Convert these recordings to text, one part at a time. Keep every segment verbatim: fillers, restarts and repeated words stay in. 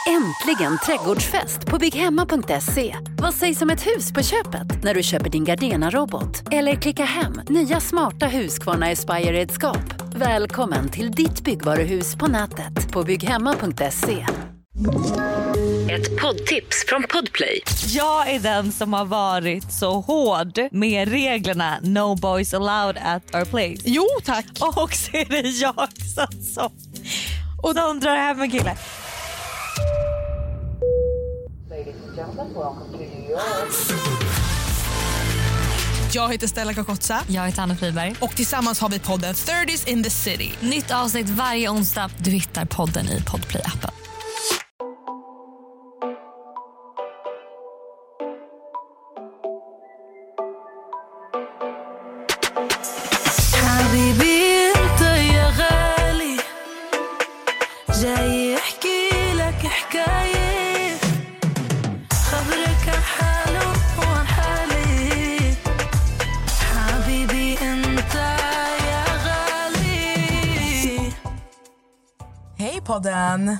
Äntligen trädgårdsfest på bygghemma punkt se. Vad sägs om ett hus på köpet när du köper din Gardena-robot? Eller klicka hem nya smarta Husqvarna Aspire-redskap. Välkommen till ditt byggvaruhus på nätet på bygghemma punkt se. Ett poddtips från Podplay. Jag är den som har varit så hård med reglerna No boys allowed at our place. Jo, tack. Och så är det jag som och de drar hem en kille. Jag heter Stella Kakotsa. Jag heter Anna Friberg. Och tillsammans har vi podden thirties in the city. Nytt avsnitt varje onsdag. Du hittar podden i Podplay-appen. Podden.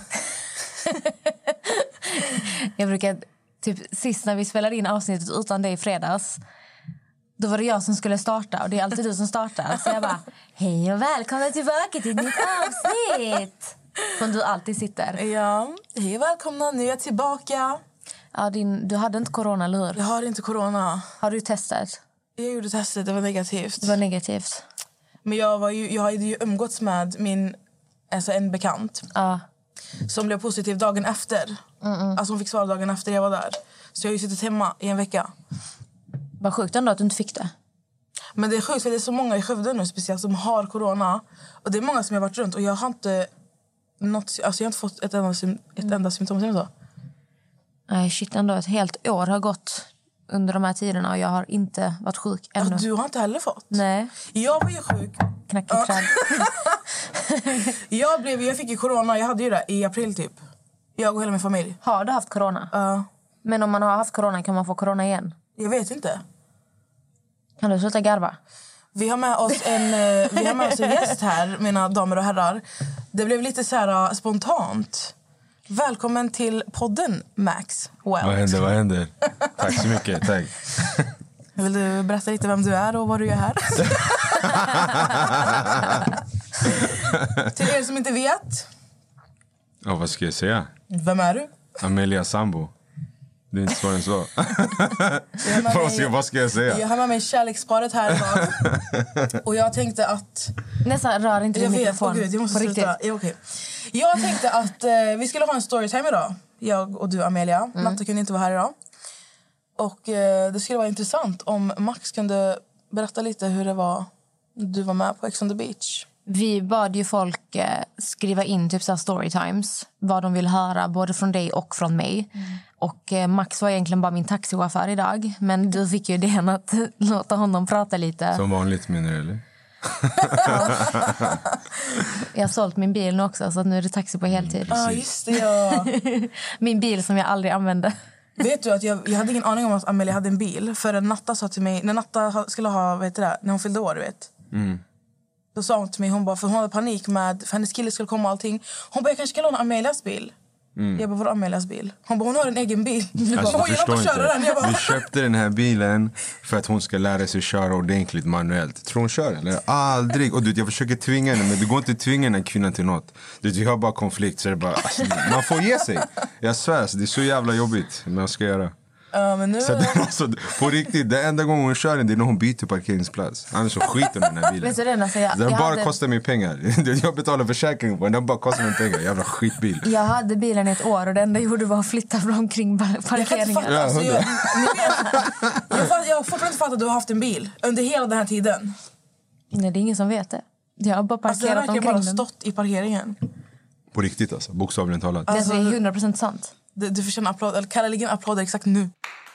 Jag brukar typ sist när vi spelade in avsnittet utan dig i fredags, då var det jag som skulle starta och det är alltid du som startar, så jag bara hej och välkomna tillbaka till ett nytt avsnitt som du alltid sitter. Ja, hej och välkomna, nu är jag tillbaka. Ja, din, du hade inte corona, eller hur? Jag har inte corona. Har du testat? Jag gjorde testet, det var negativt. Det var negativt. Men jag, var ju, jag hade ju umgåtts med min alltså en bekant uh. som blev positiv dagen efter. Mm-mm. Alltså hon fick svar dagen efter jag var där. Så jag har ju suttit hemma i en vecka. Vad sjukt ändå att du inte fick det. Men det är sjukt för det är så många i Skövde nu speciellt som har corona. Och det är många som jag har varit runt och jag har inte något, alltså jag har inte fått ett enda, ett enda symptom. Så. Nej, shit, ändå ett helt år har gått under de här tiderna och jag har inte varit sjuk ännu. Ja, du har inte heller fått? Nej. Jag var ju sjuk. Knackig träd. jag, blev, jag fick ju corona, jag hade ju det i april typ. Jag och hela min familj. Har du haft corona? Ja. Uh. Men om man har haft corona kan man få corona igen? Jag vet inte. Kan du sluta garva? Vi har med oss en, vi har med oss en gäst här, mina damer och herrar. Det blev lite så här uh, spontant. Välkommen till podden, Max Welt. Vad händer, vad händer? Tack så mycket, tack. Vill du berätta lite vem du är och vad du gör här? Till er som inte vet. Ja, vad ska jag säga? Vem är du? Amelia Sambo. Det är inte svårare än så. vad, ska, vad ska jag säga? Jag har med mig kärleksparet här idag. Och jag tänkte att... Nästan rör inte din mikrofon. Jag vet, oh Gud, jag måste på sluta. Riktigt. Ja, okay. Jag tänkte att eh, vi skulle ha en storytime idag. Jag och du, Amelia. Mm. Natta kunde inte vara här idag. Och eh, det skulle vara intressant om Max kunde berätta lite hur det var du var med på Ex on the Beach. Vi bad ju folk eh, skriva in typ så här storytimes, vad de vill höra både från dig och från mig. Mm. Och eh, Max var egentligen bara min taxichaufför idag, men du fick ju idén att låta honom prata lite. Som vanligt, menar du, eller? Jag har sålt min bil nu också, så att nu är det taxi på heltid. Ja, ah, just det, ja. Min bil som jag aldrig använde. Vet du att jag, jag hade ingen aning om att Amelia hade en bil. För en Natta sa till mig, när Natta skulle ha, vet du det, när hon fyllde år, vet. Mm. Då sa hon till mig, hon bara, för hon hade panik med, för hennes kille skulle komma och allting. Hon bara, jag kanske kan låna Amelias bil. Mm. Jag bara, vadå Amelias bil? Hon bara, hon har en egen bil. Alltså, bara, förstår inte. Den. Jag bara, vi köpte den här bilen för att hon ska lära sig köra ordentligt manuellt. Tror hon kör eller? Aldrig. Och du, jag försöker tvinga henne, men du går inte tvinga den här kvinnan till något. Du, vi har bara konflikt, så det bara, alltså, man får ge sig. Jag svär, det är så jävla jobbigt, men jag ska göra. Uh, men nu... Så det, alltså, på riktigt, det enda gången hon kör den, det är när hon byter parkeringsplats. Annars så skiter den här bilen. Det, alltså, jag, den jag bara hade... kostar mig pengar. Jag betalar försäkring på den, den bara kostar mig pengar. Jävla skitbil. Jag hade bilen i ett år och det enda jag gjorde var att flytta omkring parkeringen. Jag, alltså, jag, jag, jag, jag har fortfarande inte fattat att du har haft en bil under hela den här tiden. Nej, det är ingen som vet det. Jag har bara parkerat alltså, omkring bara den. Stått i parkeringen. På riktigt alltså, bokstavligen talat. Alltså, det är hundra procent sant. Du, du förtjänar applåd, eller Kalle ligger en applåd exakt nu.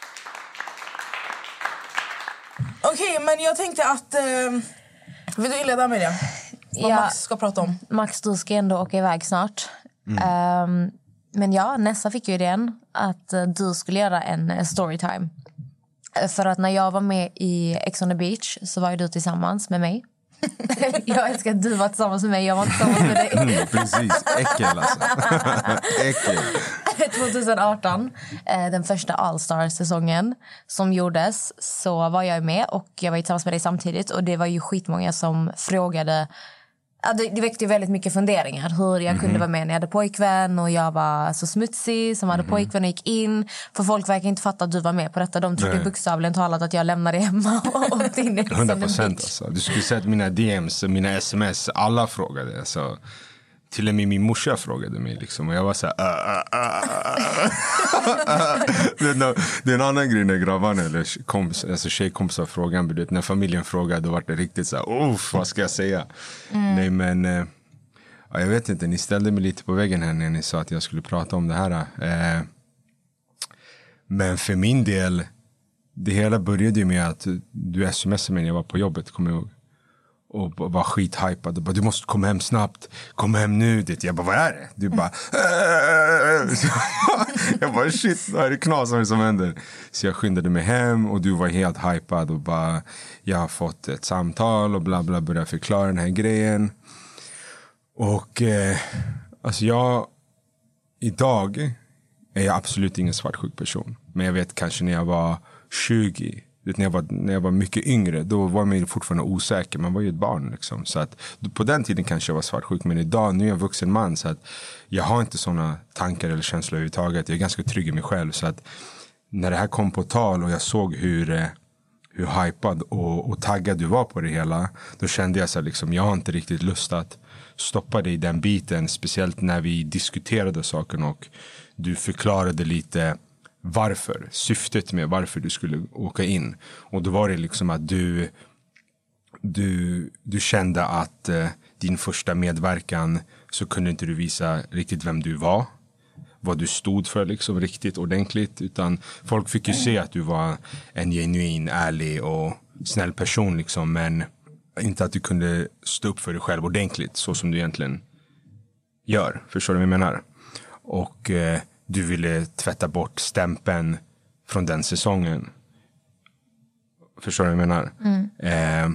Okej, okay, men jag tänkte att... Eh, vill du inleda med det? Vad ja, Max ska prata om. Max, du ska ändå åka iväg snart. Mm. Um, men ja, Nessa fick ju idén att uh, du skulle göra en uh, storytime. Uh, för att när jag var med i Ex on the Beach så var ju du tillsammans med mig. Jag älskar att du var tillsammans med mig, jag var tillsammans med dig. Mm, precis, äckel alltså. Äckel. tjugo arton, den första All-Star-säsongen som gjordes, så var jag med och jag var tillsammans med dig samtidigt. Och det var ju skitmånga som frågade. Ja, det, det väckte väldigt mycket funderingar. Hur jag mm-hmm. kunde vara med när jag hade pojkvän och jag var så smutsig som hade mm-hmm. pojkvän och gick in. För folk verkar inte fatta att du var med på detta. De trodde bokstavligen talat att jag lämnade hemma och åkte in i hundra procent alltså. Du skulle säga att mina D Ms, mina sms, alla frågade. Alltså, till och med min morsa frågade mig liksom. Och jag var så här... Uh, uh, uh. det, är, det är en annan grej när grabbarna eller kompis, alltså tjejkompisar frågar. När familjen frågar, då var det riktigt så här... Uff, vad ska jag säga? Mm. Nej, men... Uh, ja, jag vet inte, ni ställde mig lite på väggen här när ni sa att jag skulle prata om det här. Uh, men för min del... Det hela började ju med att du smsade mig när jag var på jobbet, kommer jag ihåg. Och var skithypad och bara, du måste komma hem snabbt, kom hem nu. Det. Jag bara, vad är det? Du bara, jag bara, shit, vad är det knas som händer? Så jag skyndade mig hem och du var helt hypad och bara, jag har fått ett samtal och bla bla, började förklara den här grejen. Och eh, alltså jag, idag är jag absolut ingen svartsjuk person. Men jag vet kanske när jag var tjugo, när jag var, när jag var mycket yngre, då var man fortfarande osäker. Man var ju ett barn liksom. Så att på den tiden kanske jag var svartsjuk. Men idag, nu är jag en vuxen man. Så att jag har inte såna tankar eller känslor överhuvudtaget. Jag är ganska trygg i mig själv. Så att när det här kom på tal och jag såg hur, hur hypad och, och taggad du var på det hela, då kände jag så här, liksom, jag har inte riktigt lust att stoppa dig i den biten. Speciellt när vi diskuterade saken och du förklarade lite varför, syftet med varför du skulle åka in. Och då var det liksom att du du, du kände att eh, din första medverkan så kunde inte du visa riktigt vem du var, vad du stod för liksom riktigt ordentligt, utan folk fick ju se att du var en genuin, ärlig och snäll person liksom, men inte att du kunde stå upp för dig själv ordentligt så som du egentligen gör. Förstår du vad jag menar? Och eh, du ville tvätta bort stämpeln från den säsongen. Förstår du vad jag menar? Mm. Eh,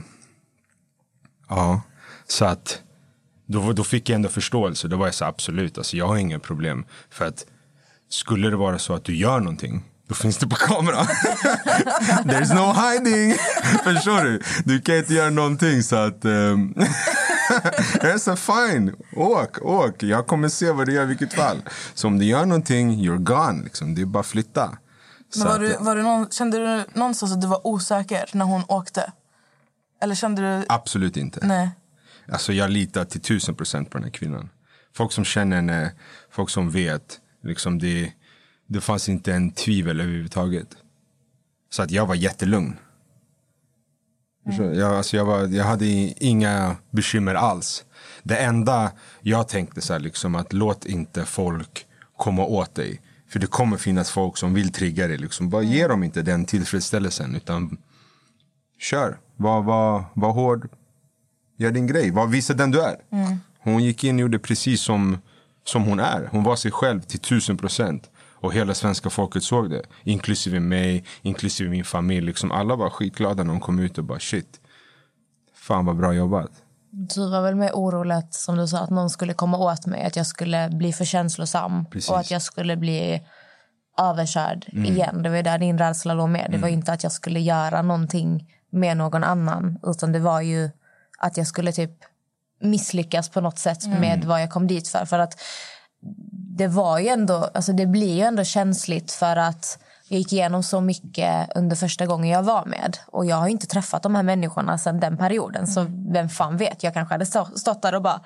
ja, så att då, då fick jag ändå förståelse. Då var jag så absolut, alltså jag har inga problem. För att skulle det vara så att du gör någonting, då finns det på kamera. There's no hiding. Förstår du? Du kan inte göra någonting så att... Um... Jag är så fine, åk, åk. Jag kommer se vad du gör i vilket fall. Så om du gör någonting, you're gone liksom. Det är bara att flytta. Men var du, var du någon, kände du någonstans att du var osäker när hon åkte? Eller kände du... Absolut inte. Nej. Alltså jag litar till tusen procent på den här kvinnan. Folk som känner henne, folk som vet, liksom det, det fanns inte en tvivel överhuvudtaget. Så att jag var jättelugn. Mm. Jag, alltså jag, var, jag hade inga bekymmer alls. Det enda jag tänkte så här, liksom, att låt inte folk komma åt dig. För det kommer finnas folk som vill trigga dig. Liksom. Bara ge dem inte den tillfredsställelsen. Utan kör. Var, var, var hård. Gör din grej. Var, visa den du är. Mm. Hon gick in och gjorde precis som, som hon är. Hon var sig själv till tusen procent. Och hela svenska folket såg det. Inklusive mig, inklusive min familj. Liksom alla var skitglada när de kom ut och bara shit. Fan vad bra jobbat. Du var väl med oroligt, som du sa, att någon skulle komma åt mig. Att jag skulle bli för känslosam. Precis. Och att jag skulle bli överkörd mm. igen. Det var där din rädsla låg med. Det mm. var inte att jag skulle göra någonting med någon annan. Utan det var ju att jag skulle typ misslyckas på något sätt mm. med vad jag kom dit för. För att det var ju ändå, alltså det blir ju ändå känsligt för att jag gick igenom så mycket under första gången jag var med. Och jag har inte träffat de här människorna sedan den perioden. Mm. Så vem fan vet, jag kanske hade stått där och bara...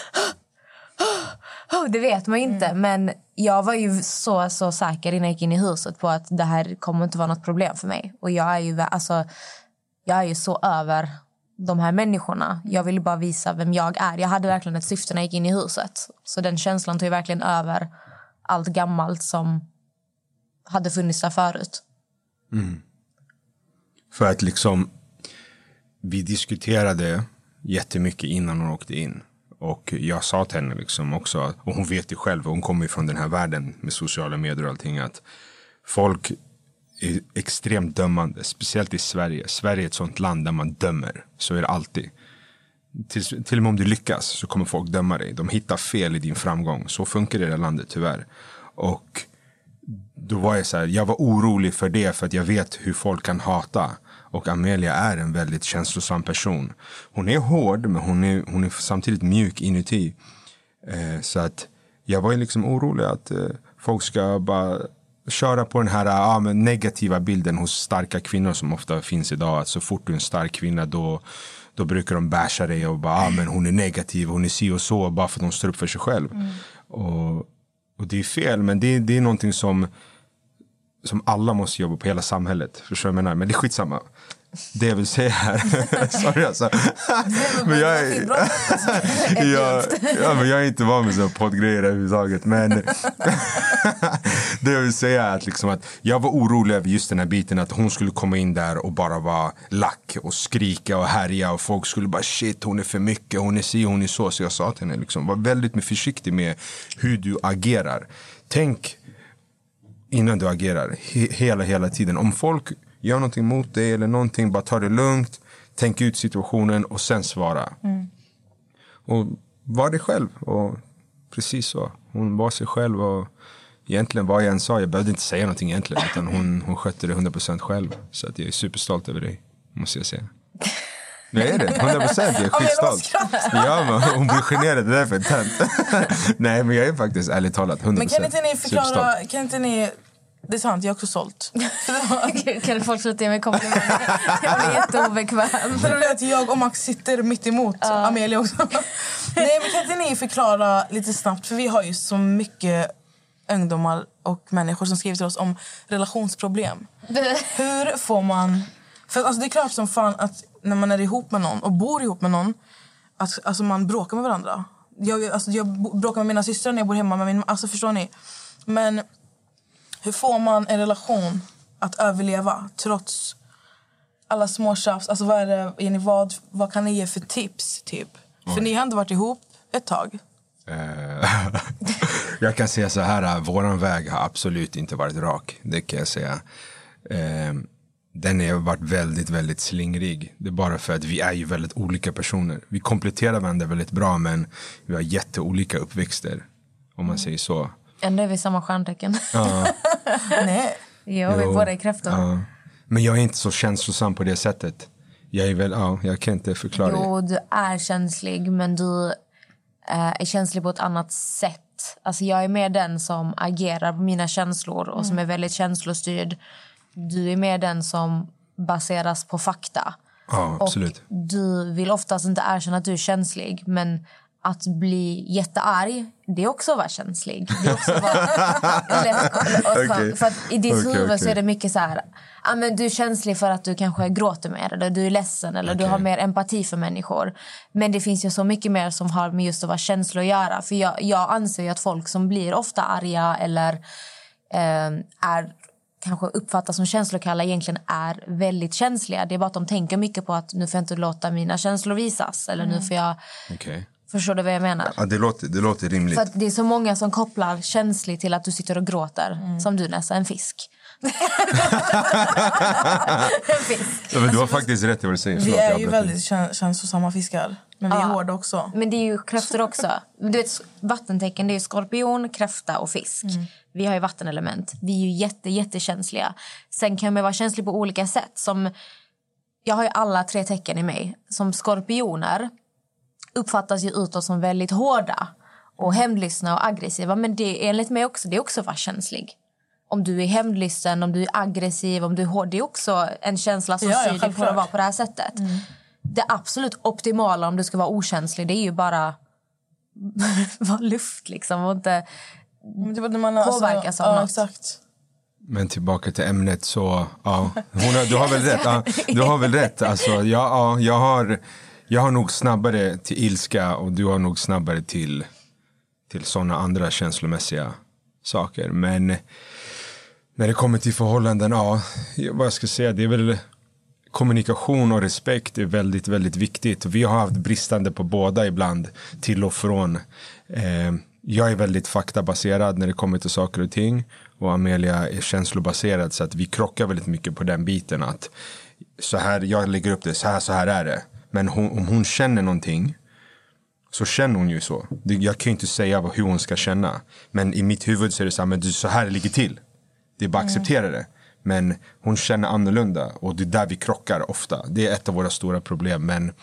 Det vet man ju inte. Mm. Men jag var ju så, så säker innan jag gick in i huset på att det här kommer inte vara något problem för mig. Och jag är ju, alltså, jag är ju så över de här människorna. Jag ville bara visa vem jag är. Jag hade verkligen ett syfte när jag gick in i huset. Så den känslan tog ju verkligen över allt gammalt som hade funnits där förut. Mm. För att liksom vi diskuterade jättemycket innan hon åkte in. Och jag sa till henne liksom också, och hon vet ju själv, hon kommer från den här världen med sociala medier och allting, att folk är extremt dömande, speciellt i Sverige. Sverige är ett sånt land där man dömer, så är det alltid. Till, till och med om du lyckas så kommer folk döma dig. De hittar fel i din framgång, så funkar det i det landet tyvärr. Och då var jag så här, jag var orolig för det för att jag vet hur folk kan hata. Och Amelia är en väldigt känslosam person. Hon är hård, men hon är, hon är samtidigt mjuk inuti. Eh, så att jag var ju liksom orolig att eh, folk ska bara köra på den här ah, men negativa bilden hos starka kvinnor som ofta finns idag. Att så fort du är en stark kvinna då, då brukar de basha dig och bara ah, men hon är negativ, hon är si och så bara för att de står upp för sig själv. Mm. Och, och det är fel, men det, det är någonting som som alla måste jobba på, hela samhället. Förstår jag menar? Men det är skitsamma. Det jag vill säga här. Sorry alltså. men jag är, jag, ja, men jag är inte van med sådana poddgrejer överhuvudtaget. Men det jag vill säga är att, liksom att jag var orolig över just den här biten. Att hon skulle komma in där och bara vara lack och skrika och härja. Och folk skulle bara shit, hon är för mycket. Hon är si, hon är så. Så jag sa till henne liksom, var väldigt försiktig med hur du agerar. Tänk innan du agerar. He- hela, hela tiden. Om folk gör någonting mot dig eller någonting, bara ta det lugnt, tänk ut situationen och sen svara. Mm. Och var det själv. Och precis så. Hon var sig själv och egentligen vad jag än sa, jag behövde inte säga någonting egentligen, utan hon, hon skötte det hundra procent själv. Så att jag är superstolt över dig, måste jag säga. Nej, är det? hundra procent, jag är skitstolt. Ja, men hon blir generad, det är därför tänt. Nej, men jag är faktiskt ärligt talat hundra procent. Men kan inte ni förklara, kan inte ni... Det är sant, jag är också sålt. Kan folk sluta ge mig komplimanger? Jag blir jätteobekväm. För att jag och Max sitter mitt emot uh. Amelia också. Nej, men kan inte ni förklara lite snabbt? För vi har ju så mycket ungdomar och människor som skriver till oss om relationsproblem. Hur får man... För alltså, det är klart som fan att när man är ihop med någon och bor ihop med någon, att alltså, man bråkar med varandra. Jag, alltså, jag bråkar med mina systrar när jag bor hemma med min... Alltså, förstår ni? Men... Hur får man en relation att överleva trots alla små tjafs? Alltså vad, är det, är ni, vad, vad kan ni ge för tips? Typ? För ni har ändå varit ihop ett tag. Uh, jag kan säga så här, våran väg har absolut inte varit rak. Det kan jag säga. Uh, den har varit väldigt, väldigt slingrig. Det är bara för att vi är ju väldigt olika personer. Vi kompletterar varandra väldigt bra, men vi har jätteolika uppväxter. Om man säger så. Ändå är vi samma stjärntecken. Ja. Nej. Jo, vi är båda i kräftor. Ja. Men jag är inte så känslosam på det sättet. Jag är väl, ja, jag kan inte förklara det. Jo, du är känslig, men du äh, är känslig på ett annat sätt. Alltså jag är mer den som agerar på mina känslor och mm. som är väldigt känslostyrd. Du är mer den som baseras på fakta. Ja, absolut. Och du vill oftast inte erkänna att du är känslig, men att bli jättearg, det är också att vara känslig. Det är också att vara, okay. För att i ditt okay, huvud okay. så är det mycket så här, ah, men du är känslig för att du kanske gråter mer, eller du är ledsen, eller okay. du har mer empati för människor. Men det finns ju så mycket mer som har med just att vara känslig att göra. För jag, jag anser ju att folk som blir ofta arga eller eh, är kanske uppfattas som känslokalla egentligen är väldigt känsliga. Det är bara att de tänker mycket på att nu får jag inte låta mina känslor visas. Eller mm. nu får jag... Okay. Förstår du vad jag menar? Ja, det låter, det låter rimligt. För att det är så många som kopplar känsligt till att du sitter och gråter. Mm. Som du nästan, en fisk. en fisk. Ja, men du har faktiskt rätt i vad du säger. Vi Förlåt, är ju väldigt käns- känslosamma fiskar. Men vi ja. är hårda också. Men det är ju kräftor också. Du vet, vattentecken, det är ju skorpion, kräfta och fisk. Mm. Vi har ju vattenelement. Vi är ju jätte, jättekänsliga. Sen kan man vara känslig på olika sätt. Som, jag har ju alla tre tecken i mig. Som skorpioner uppfattas ju utåt som väldigt hårda och hämndlystna och aggressiva. Men det är enligt mig också, det är också att vara känslig. Om du är hämndlysten, om du är aggressiv, om du är hård, det är också en känsla som styr dig för att vara på det här sättet. Mm. Det absolut optimala om du ska vara okänslig, det är ju bara vara luft liksom och inte påverkas alltså, av ja, något. Exakt. Men tillbaka till ämnet så, ja, hon har, du har väl rätt. Ja, du har väl rätt. Alltså, ja, ja, jag har... Jag har nog snabbare till ilska och du har nog snabbare till, till sådana andra känslomässiga saker. Men när det kommer till förhållanden, ja, vad jag ska säga, det är väl kommunikation och respekt är väldigt, väldigt viktigt. Vi har haft bristande på båda ibland, till och från. Eh, jag är väldigt faktabaserad när det kommer till saker och ting. Och Amelia är känslobaserad, så att vi krockar väldigt mycket på den biten. Att så här, jag lägger upp det, så här, så här är det. Men hon, om hon känner någonting så känner hon ju så. Jag kan ju inte säga hur hon ska känna. Men i mitt huvud så är det så här, men du, så här ligger till. Det Det är bara att acceptera det. Men hon känner annorlunda. Och det är där vi krockar ofta. Det är ett av våra stora problem. Men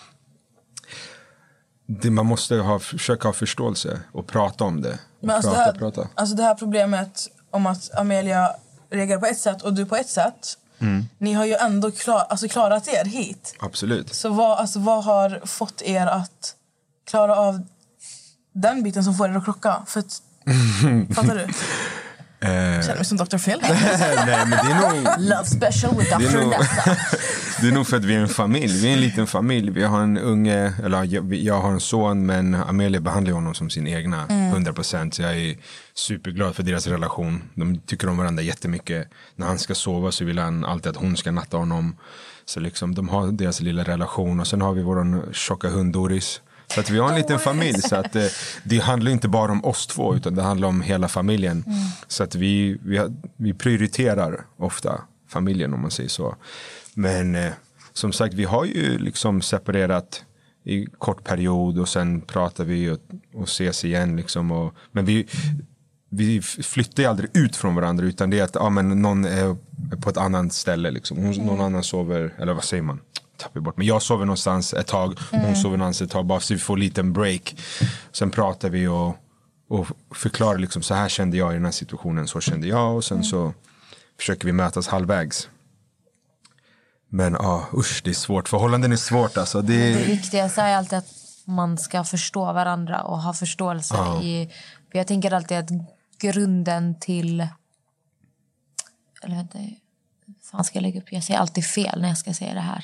det, man måste ha, försöka ha förståelse och prata om det. Men alltså, prata, det här, prata. alltså det här problemet om att Amelia reagerar på ett sätt och du på ett sätt. Mm. Ni har ju ändå klar, alltså klarat er hit. Absolut. Så vad, alltså, vad har fått er att klara av den biten som får er att krocka? För att, fattar du? Jag känner mig som doktor Phil. Nej, men det är nog... Love special with doktor Nessa. Det är nog för att vi är en familj. Vi är en liten familj. Vi har en unge, eller jag, jag har en son, men Amelia behandlar honom som sin egna, mm. hundra procent. Så jag är superglad för deras relation. De tycker om varandra jättemycket. När han ska sova så vill han alltid att hon ska natta honom. Så liksom, de har deras lilla relation. Och sen har vi vår tjocka hund Doris. Så att vi har en liten familj. Så att det, det handlar inte bara om oss två, utan det handlar om hela familjen. Mm. Så att vi, vi, vi prioriterar ofta familjen, om man säger så. Men eh, som sagt, vi har ju liksom separerat i kort period. Och sen pratar vi och, och ses igen. Liksom, och, men vi, vi flyttar ju aldrig ut från varandra. Utan det är att ja, men någon är på ett annat ställe. Liksom. Hon, mm. Någon annan sover, eller vad säger man? Tappar bort. Men jag sover någonstans ett tag. Hon mm. sover någonstans ett tag. Bara så vi får en liten break. Sen pratar vi och, och förklarar liksom, så här kände jag i den här situationen. Så kände jag. Och sen mm. så försöker vi mötas halvvägs. Men ja, uh, usch, det är svårt. Förhållanden är svårt alltså. Det, det viktigaste är alltid att man ska förstå varandra och ha förståelse. Uh. i. Jag tänker alltid att grunden till... Eller vänta... Fan ska jag lägga upp? Jag säger alltid fel när jag ska säga det här.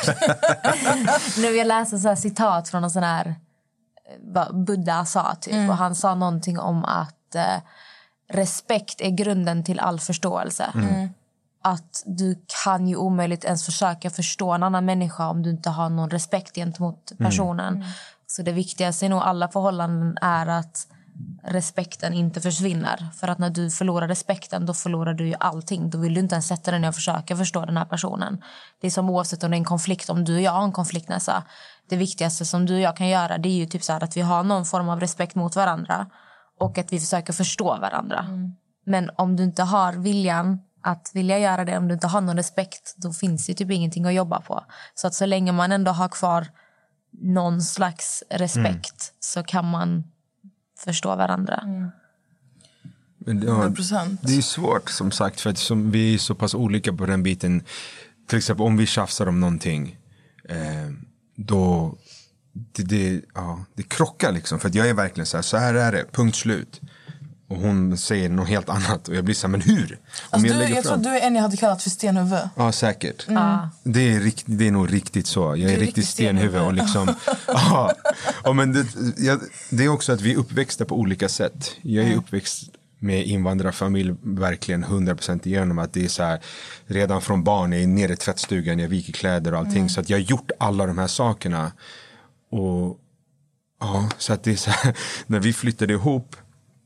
Nu vill jag läsa så här citat från en sån här vad Buddha sa typ. Mm. Och han sa någonting om att eh, respekt är grunden till all förståelse. Mm. Att du kan ju omöjligt ens försöka förstå en annan människa om du inte har någon respekt gentemot personen. Mm. Så det viktigaste i nog alla förhållanden är att respekten inte försvinner. För att när du förlorar respekten, då förlorar du ju allting. Då vill du inte ens sätta dig ner och försöka förstå den här personen. Det är som oavsett om det är en konflikt, om du och jag har en konflikt nästa. Det viktigaste som du och jag kan göra, det är ju typ så här att vi har någon form av respekt mot varandra. Och att vi försöker förstå varandra. Mm. Men om du inte har viljan att vilja göra det, om du inte har någon respekt, då finns det typ ingenting att jobba på. Så att så länge man ändå har kvar någon slags respekt mm. så kan man förstå varandra. Mm. Men det, ja, det är svårt som sagt, för att som vi är så pass olika på den biten. Till exempel om vi tjafsar om någonting eh, då det, det, ja, det krockar liksom. För att jag är verkligen så här, så här är det, punkt slut. Och hon säger något helt annat. Och jag blir så här, men hur? Alltså, jag du, jag tror att du är en jag hade kallat för stenhuvud. Ja, säkert. Mm. Det, är rikt, det är nog riktigt så. Jag är, är riktigt stenhuvud. Och liksom, ja, och men det, jag, det är också att vi är uppväxta på olika sätt. Jag är mm. uppväxt med invandrarfamilj verkligen hundra procent igenom. Att det är så här, redan från barn, jag är nere i tvättstugan, jag viker kläder och allting. Mm. Så att jag har gjort alla de här sakerna. Och ja, så att det är så här, när vi flyttade ihop,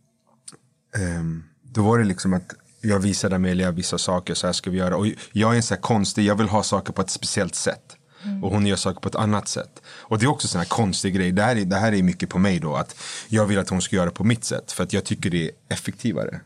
Um, då var det liksom att jag visade Amelia vissa saker, så här ska vi göra. Och jag är en så här konstig, jag vill ha saker på ett speciellt sätt. Mm. Och hon gör saker på ett annat sätt. Och det är också en sån här konstig grej. Det här, är, det här är mycket på mig då. Att jag vill att hon ska göra på mitt sätt. För att jag tycker det är effektivare.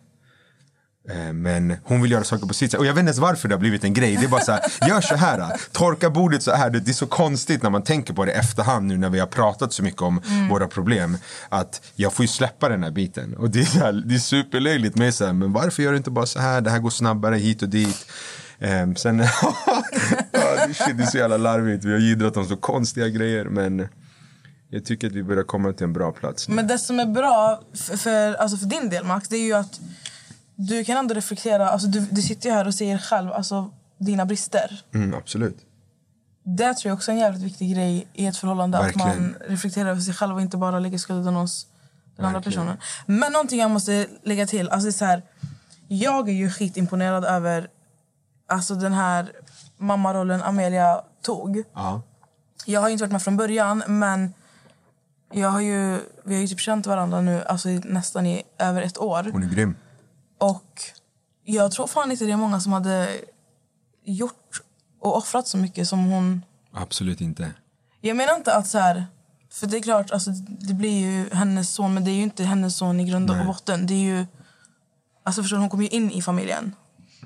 Men hon vill göra saker på sitt sätt. Och jag vet inte ens varför det har blivit en grej. Det är bara så här, gör så här. Torka bordet så här. Det är så konstigt när man tänker på det efterhand nu när vi har pratat så mycket om mm. våra problem. Att jag får ju släppa den här biten. Och det är, så här, det är superlöjligt med så här, men varför gör du inte bara så här? Det här går snabbare hit och dit. Um, sen, ja, det, shit, det är så jävla larvigt. Vi har gidrat om så konstiga grejer. Men jag tycker att vi börjar komma till en bra plats nu. Men det som är bra för, för, alltså för din del, Max, det är ju att du kan ändå reflektera, alltså du, du sitter ju här och ser själv alltså, dina brister. Mm, absolut. Det tror jag också är en jävligt viktig grej i ett förhållande. Verkligen. Att man reflekterar över sig själv och inte bara lägger skulden hos den andra personen. Men någonting jag måste lägga till, alltså det är så här, jag är ju skitimponerad över alltså den här mammarollen Amelia tog. Ja. Jag har inte varit med från början, men jag har ju, vi har ju typ känt varandra nu alltså nästan i över ett år. Hon är grym. Och jag tror fan inte det är många som hade gjort och offrat så mycket som hon. Absolut inte. Jag menar inte att så här, för det är klart, alltså, det blir ju hennes son, men det är ju inte hennes son i grund och botten. Det är ju, alltså förstår, hon kommer ju in i familjen.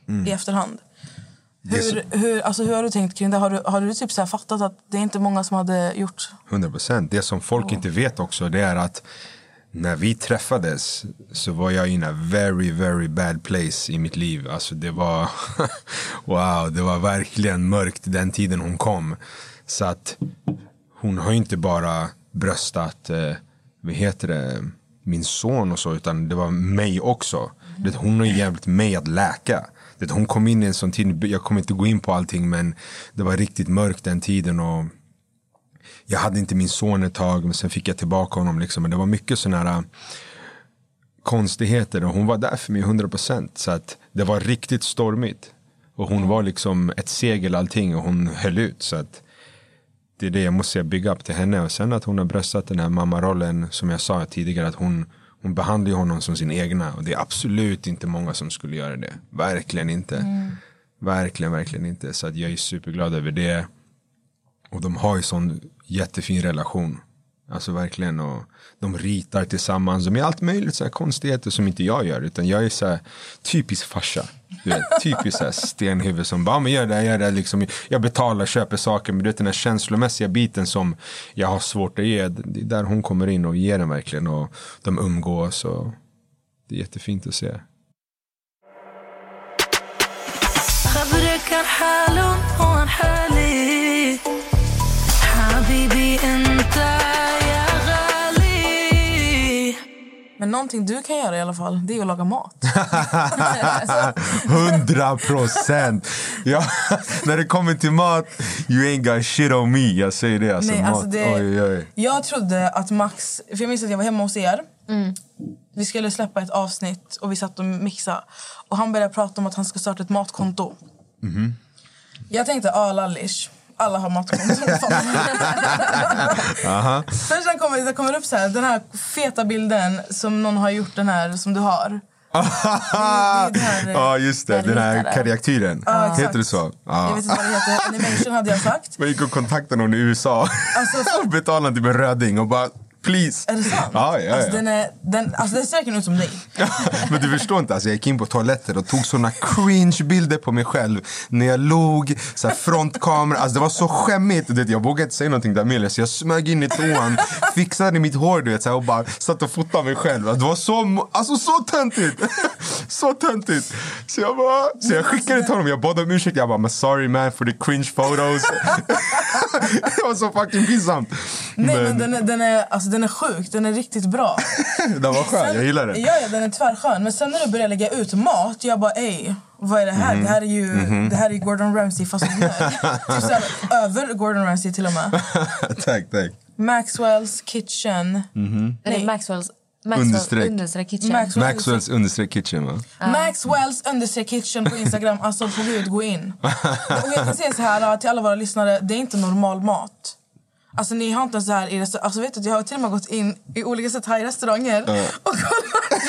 mm. i efterhand. Hur, hur, alltså hur har du tänkt kring det? Har du, har du typ så här fattat att det är inte många som hade gjort? hundra procent. Det som folk oh. inte vet också, det är att när vi träffades så var jag in a very, very bad place i mitt liv. Alltså det var, wow, det var verkligen mörkt den tiden hon kom. Så att hon har inte bara bröstat, eh, vad heter det, min son och så, utan det var mig också. Mm. Det, hon har hjälpt mig att läka. Det, hon kom in i en sån tid, jag kommer inte gå in på allting, men det var riktigt mörkt den tiden och jag hade inte min son ett tag, men sen fick jag tillbaka honom liksom. Men det var mycket sådana här konstigheter och hon var där för mig hundra procent. Så att det var riktigt stormigt. Och hon var liksom ett segel allting och hon höll ut. Så att det är det jag måste bygga upp till henne. Och sen att hon har bröstat den här mammarollen, som jag sa tidigare, att hon, hon behandlar honom som sin egna. Och det är absolut inte många som skulle göra det. Verkligen inte. Mm. Verkligen, verkligen inte. Så att jag är superglad över det. Och de har ju sån jättefin relation. Alltså verkligen. Och de ritar tillsammans. De är allt möjligt så här konstigheter som inte jag gör. Utan jag är så här typisk farsa. Du vet, typiskt så här stenhuvud som bara, men gör det, gör det liksom. Jag betalar, köper saker. Men du vet, den här känslomässiga biten som jag har svårt att ge. Det är där hon kommer in och ger den verkligen. Och de umgås. Och det är jättefint att se. Men någonting du kan göra i alla fall, det är att laga mat. Hundra procent. Ja, när det kommer till mat, you ain't got shit on me. Jag säger det, alltså. Nej, mat. Alltså det oj, oj. Jag trodde att Max, för jag minns att jag var hemma hos er. Mm. Vi skulle släppa ett avsnitt och vi satt och mixade. Och han började prata om att han ska starta ett matkonto. Mm-hmm. Jag tänkte, ah, lallish. Alla har matkonto. Aha. Sen sen kommer det kommer upp så här, den här feta bilden som någon har gjort, den här som du har. Ja, ah, just det, den här karaktären. Ah, heter det så? Ah. Jag vet inte vad det heter. Animation hade jag sagt. Man gick och kontaktade någon i U S A. Alltså, och betalade typ en röding och bara, please. Är det sant? Ah, ja, ja. Alltså, den är, den, alltså den ser säkert ut som dig. Men du förstår inte, alltså, jag gick in på toaletter och tog såna cringe-bilder på mig själv. När jag låg, så här, frontkamera. Alltså det var så skämmigt. Du vet, jag vågade inte säga någonting där med. Så jag smög in i toan, fixade mitt hår, du vet, så här, och bara satt och fotade mig själv. Det var så, alltså, så töntigt. Så töntigt. Så jag bara, så jag skickade till honom. Jag bad om ursäkt. Jag bara, I'm sorry man for the cringe photos. Det var så fucking pinsamt. Nej, men, men den, är, den, är, alltså, den är sjuk. Den är riktigt bra. Den var skön, sen, jag gillar det. Ja, ja, den är tvärskön. Men sen när du börjar lägga ut mat, jag bara, ej, vad är det här? Mm. Det här är ju mm-hmm. det här är Gordon Ramsay fast typ så här, över Gordon Ramsay till och med. Tack, tack. Maxwell's Kitchen. Mm-hmm. Nej, Maxwell's Maxwell understreck. understreck kitchen. Maxwell's, Maxwell's understreck kitchen, va? Ah. Maxwell's understreck kitchen på Instagram. Alltså, på Gud, gå in. Och jag kan säga så här till alla våra lyssnare, det är inte normal mat. Alltså ni har inte så här i restaurang. Alltså vet du, jag har till och med gått in i olika sätt här i restauranger uh. och kollat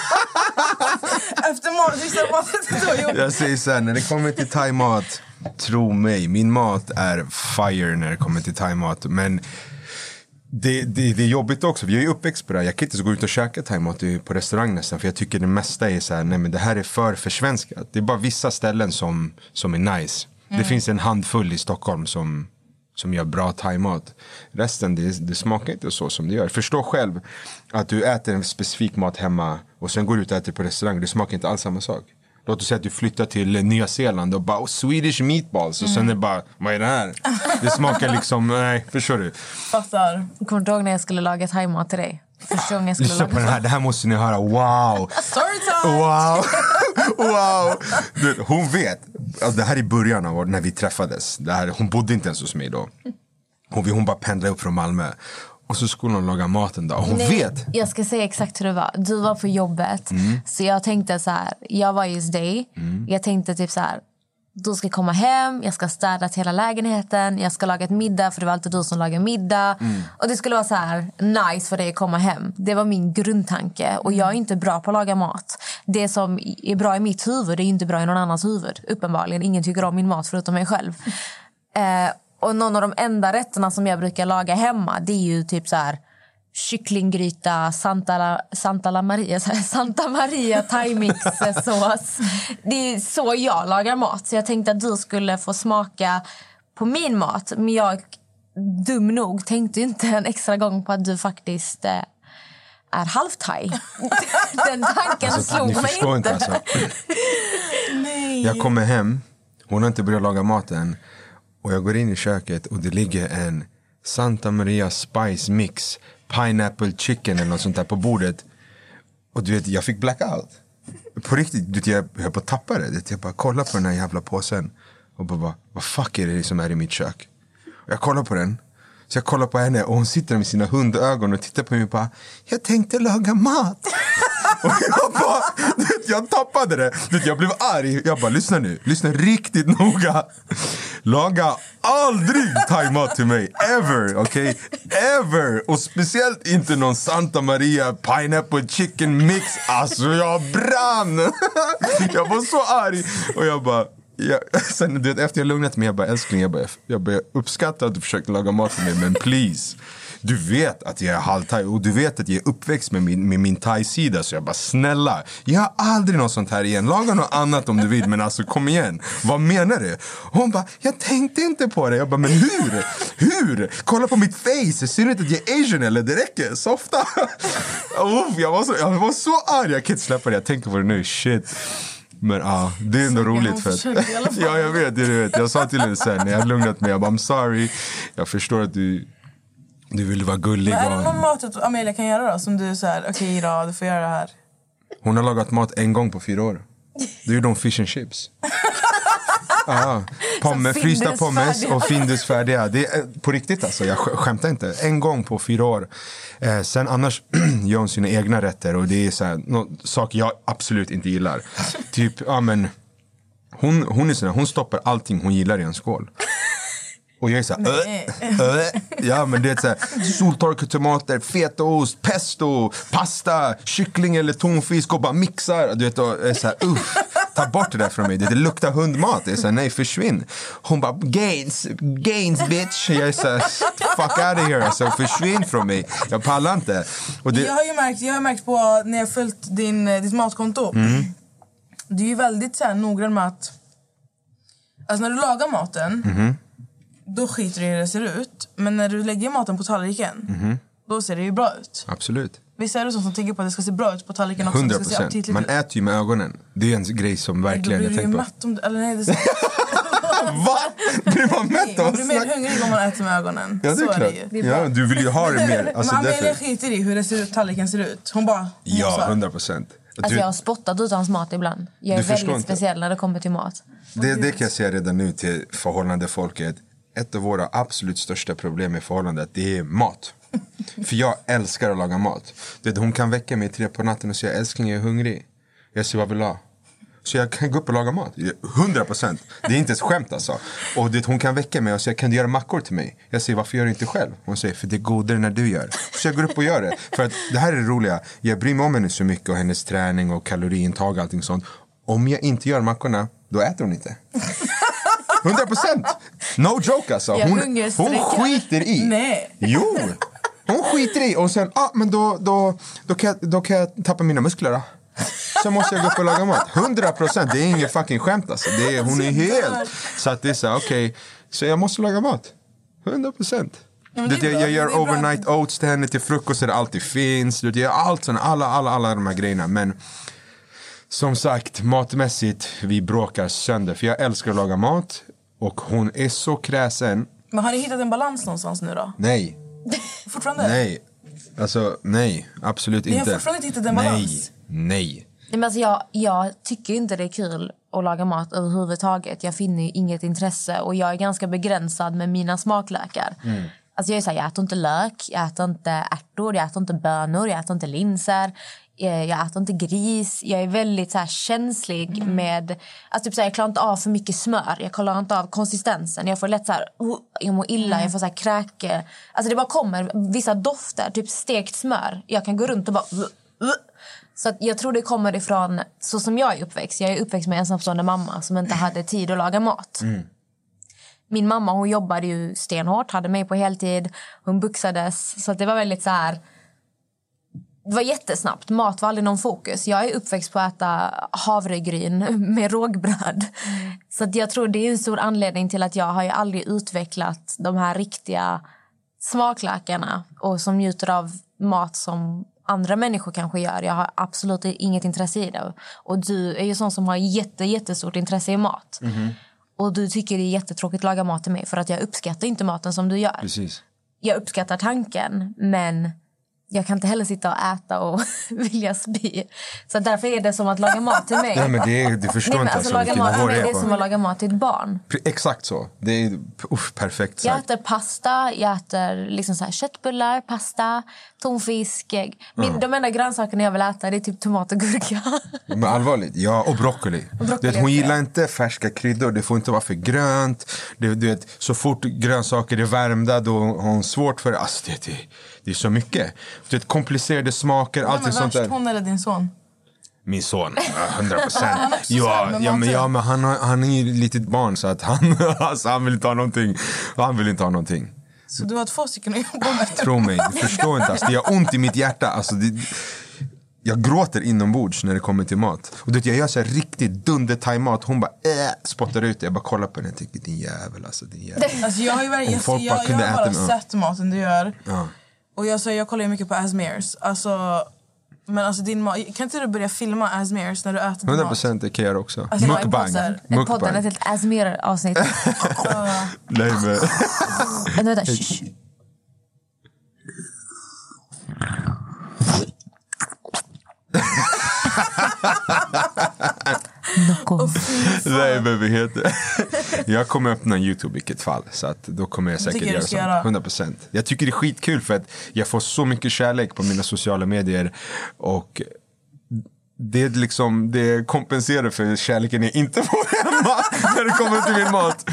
efter mat, visst maten. Jag säger så här, när det kommer till thai-mat, tro mig, min mat är fire när det kommer till thai-mat. Men det, det, det är jobbigt också. Vi är ju uppväxt på det. Jag kan inte så gå ut och käka thai-mat på restaurang nästan. För jag tycker det mesta är så här, nej men det här är för försvenskat. Det är bara vissa ställen som, som är nice. Mm. Det finns en handfull i Stockholm som, som gör bra thai-mat. Resten, det, det smakar inte så som det gör. Förstå själv att du äter en specifik mat hemma och sen går du ut och äter på restaurang. Det smakar inte alls samma sak. Låt oss säga att du flyttar till Nya Zeeland och bara oh, Swedish meatballs. Och mm. sen är det bara, vad är det här? Det smakar liksom, nej, förstår du? Fattar. Jag kommer inte ihåg när jag skulle laga thai-mat till dig. Första gången jag skulle Lyssna laga på den här, det här måste ni höra, wow. Storytime! Wow, wow. Du, hon vet, alltså det här i början av när vi träffades. Det här, hon bodde inte ens hos mig då. Hon, hon bara pendlade upp från Malmö. Och så skulle hon laga maten då. Hon Nej, vet. Jag ska säga exakt hur det var. Du var på jobbet. Mm. Så jag tänkte så här. Jag var just dig. Mm. Jag tänkte typ så här. Du ska komma hem. Jag ska städa till hela lägenheten. Jag ska laga ett middag. För det var alltid du som lagar middag. Mm. Och det skulle vara så här. Nice för dig att komma hem. Det var min grundtanke. Och jag är inte bra på att laga mat. Det som är bra i mitt huvud. Det är inte bra i någon annans huvud. Uppenbarligen. Ingen tycker om min mat förutom mig själv. eh, Och någon av de enda rätterna som jag brukar laga hemma, det är ju typ så här kycklinggryta, Santa, La, Santa, La Maria, Santa Maria thai-mix-sås. Det är så jag lagar mat. Så jag tänkte att du skulle få smaka på min mat. Men jag, dum nog, tänkte inte en extra gång på att du faktiskt eh, är halvthai. Den tanken alltså, slog ni mig förstår inte. inte alltså. Nej. Jag kommer hem, hon har inte börjat laga maten. Och jag går in i köket och det ligger en Santa Maria Spice Mix Pineapple Chicken eller något sånt där på bordet. Och du vet, jag fick blackout. På riktigt, du vet, jag höll på att tappa det. Jag bara kollar på den här jävla påsen. Och bara, vad fuck är det som är i mitt kök? Och jag kollar på den. Så jag kollar på henne och hon sitter med sina hundögon och tittar på mig och bara, jag tänkte laga mat. Och jag bara, du vet, jag tappade det. Du vet, jag blev arg. Jag bara, lyssna nu. Lyssna riktigt noga. Laga aldrig thai-mat till mig. Ever, okej? Okay? Ever. Och speciellt inte någon Santa Maria Pineapple Chicken Mix. Alltså, jag brann. Jag var så arg. Och jag bara... Jag, sen, du vet, efter jag lugnat mig, jag bara, älskling, jag bara, jag bara uppskattar att du försökte laga mat för mig, men please, du vet att jag är halvthai och du vet att jag är uppväxt med min, med min thai-sida, så jag bara, snälla, jag har aldrig något sånt här igen, laga något annat om du vill, men alltså kom igen, vad menar du? Och hon bara, jag tänkte inte på det. Jag bara, men hur? Hur? Kolla på mitt face, ser du inte att jag är asian eller? Det räcker, softa. Oh, jag, var så, jag var så arg, jag kan inte släppa det, jag tänker på det nu, shit. Men ja, ah, det är ändå roligt för att, ja, jag vet, du vet. Jag sa till henne sen, jag har lugnat mig, jag bara, I'm sorry. Jag förstår att du, du vill vara gullig. Men är det och... någon mat att Amelia kan göra då? Som du säger, okej okay, då, du får göra det här. Hon har lagat mat en gång på fyra år. Det gjorde hon fish and chips. Ja, pommes, frysta pommes och Findus färdiga. Det är på riktigt alltså, jag skämtar inte. En gång på fyra år. Eh, sen annars gör hon sina egna rätter. Och det är så här, någon sak jag absolut inte gillar. Typ, ja men hon, hon är sån här, hon stoppar allting hon gillar i en skål. Och jag är så här, äh, äh. Ja men det är så här, soltorkade tomater, fetaost, pesto, pasta, kyckling eller tonfisk och bara mixar. Du vet, och är så här, uff, ta bort det där från mig. Det, det luktar hundmat. Det är så här, nej, försvinn. Hon bara, gains, gains bitch. Jag är så här, fuck out of here. Alltså, försvinn från mig. Jag pallar inte. Och det... Jag har ju märkt, jag har märkt på när jag har följt din, ditt matkonto. Mm. Du är ju väldigt så här, noggrann med att, alltså när du lagar maten, mm. då skiter du i hur det ser ut. Men när du lägger maten på tallriken, mm. då ser det ju bra ut. Absolut. Visst är det så som tänker på att det ska se bra ut på tallriken också? hundra procent. Man äter ju med ögonen. Det är en grej som verkligen jag tänker på. Mätt om, eller nej, det är va? Blir man mätt då? Man blir mer hungrig om man äter med ögonen. Ja, det är så klart. är det ju. Ja, du vill ju ha det mer. Alltså, men Amelia skiter i hur det ser ut, tallriken ser ut. Hon bara... Ja, hundra procent. Alltså jag har spottat ut hans mat ibland. Jag är väldigt inte. speciell när det kommer till mat. Det, det kan jag säga redan nu till förhållande folket. Ett av våra absolut största problem i förhållandet, det är mat. För jag älskar att laga mat. Det, hon kan väcka mig tre på natten och säga, älskling, jag är hungrig. Jag säger, vad vill du ha? Så jag kan gå upp och laga mat. Hundra procent. Det är inte ett skämt alltså. Och det, hon kan väcka mig och säga, kan du göra mackor till mig? Jag säger, varför gör du inte själv? Hon säger, för det är godare när du gör. Så jag går upp och gör det. För att det här är det roliga. Jag bryr mig om henne så mycket och hennes träning och kaloriintag och allting sånt. Om jag inte gör mackorna, då äter hon inte. hundra procent. No joke alltså. Hon, hon skiter i. Nej. Jo. Hon skiter i. Och sen, ah, men då, då, då, kan jag, då kan jag tappa mina muskler då. Så måste jag gå upp och laga mat. hundra procent. Det är ingen fucking skämt alltså. Det är, hon är helt. Så att det är så okej. Okay, så jag måste laga mat. hundra procent. Ja, det, jag, jag gör overnight oats till henne till frukost så det alltid finns. Jag gör allt sånt. Alla, alla, alla de här grejerna. Men som sagt, matmässigt, vi bråkar sönder. För jag älskar att laga mat. Och hon är så kräsen. Men har ni hittat en balans någonstans nu då? Nej. Fortfarande? Nej. Alltså, nej. Absolut inte. Ni har fortfarande inte hittat en balans? Nej. Nej. Men alltså jag, jag tycker inte det är kul att laga mat överhuvudtaget. Jag finner inget intresse. Och jag är ganska begränsad med mina smaklökar. Mm. Alltså jag är så här, jag äter inte lök, jag äter inte ärtor, jag äter inte bönor, jag äter inte linser. Jag äter inte gris. Jag är väldigt så här, känslig mm. med... Alltså, typ, så här, jag klarar inte av för mycket smör. Jag klarar inte av konsistensen. Jag får lätt så här... Uh, jag mår illa. Mm. Jag får så här, kräke. Alltså det bara kommer vissa dofter. Typ stekt smör. Jag kan gå runt och bara... Uh, uh. Så att jag tror det kommer ifrån... Så som jag är uppväxt. Jag är uppväxt med en ensamstående mamma som inte hade tid att laga mat. Mm. Min mamma, hon jobbade ju stenhårt. Hade mig på heltid. Hon buxades. Så att det var väldigt så här... det var jättesnabbt. Mat var aldrig någon fokus. Jag är uppväxt på att äta havregryn med rågbröd. Mm. Så att jag tror det är en stor anledning till att jag har ju aldrig utvecklat de här riktiga smaklökarna och som njuter av mat som andra människor kanske gör. Jag har absolut inget intresse i det. Och du är ju sån som har jätte, jättestort intresse i mat. Mm. Och du tycker det är jättetråkigt att laga mat till mig för att jag uppskattar inte maten som du gör. Precis. Jag uppskattar tanken, men jag kan inte heller sitta och äta och vilja spy. Så därför är det som att laga mat till mig. Nej, men det är, du förstår Nej, inte alltså, alltså, laga mat till mig, det är på. som att laga mat till ett barn. Exakt så. Det är uff, perfekt sagt. Jag äter pasta, jag äter liksom så här köttbullar, pasta, tonfisk, ägg. Min, mm. De enda grönsakerna jag vill äta det är typ tomat och gurka. Men allvarligt, ja, och broccoli. Och broccoli du vet, hon gillar inte färska kryddor, det får inte vara för grönt. Det, du vet, så fort grönsaker är värmda då har hon svårt för det. Alltså, det, det, det är så mycket. Du vet, komplicerade smaker, allt men sånt där. Hon eller din son? Min son, hundra procent. Ja, ja, men, ja, men han, har, han är ju ett litet barn så att han, alltså, han vill inte ha någonting. Han vill inte ha någonting. Så du har två stycken att jobba med? Tro mig, du förstår inte. Alltså, det gör ont i mitt hjärta. Alltså, det, jag gråter inombords när det kommer till mat. Och det, jag gör så här riktigt dunder-thai-mat. Hon bara äh, spottar ut det. Jag bara kollar på den och tänker, din jävel alltså, din jävel. Alltså, jag har ju bara, jag, jag, jag, jag har bara sett maten du gör. Ja. Och jag, så, jag kollar ju mycket på Asmirs. Alltså... Men alltså din mat, kan inte du börja filma Asmirs när du äter hundra procent det kan jag också. Alltså, Mukbang. En podden, ett helt Asmir-avsnitt. Nej, men... Vänta, vänta. Shh. Oh, Nej, men vi heter... Jag kommer öppna en YouTube i vilket fall. Så att då kommer jag säkert göra sånt. hundra procent. Jag tycker det är skitkul för att jag får så mycket kärlek på mina sociala medier. Och det, liksom, det kompenserar för kärleken jag inte får hemma när det kommer till min mat.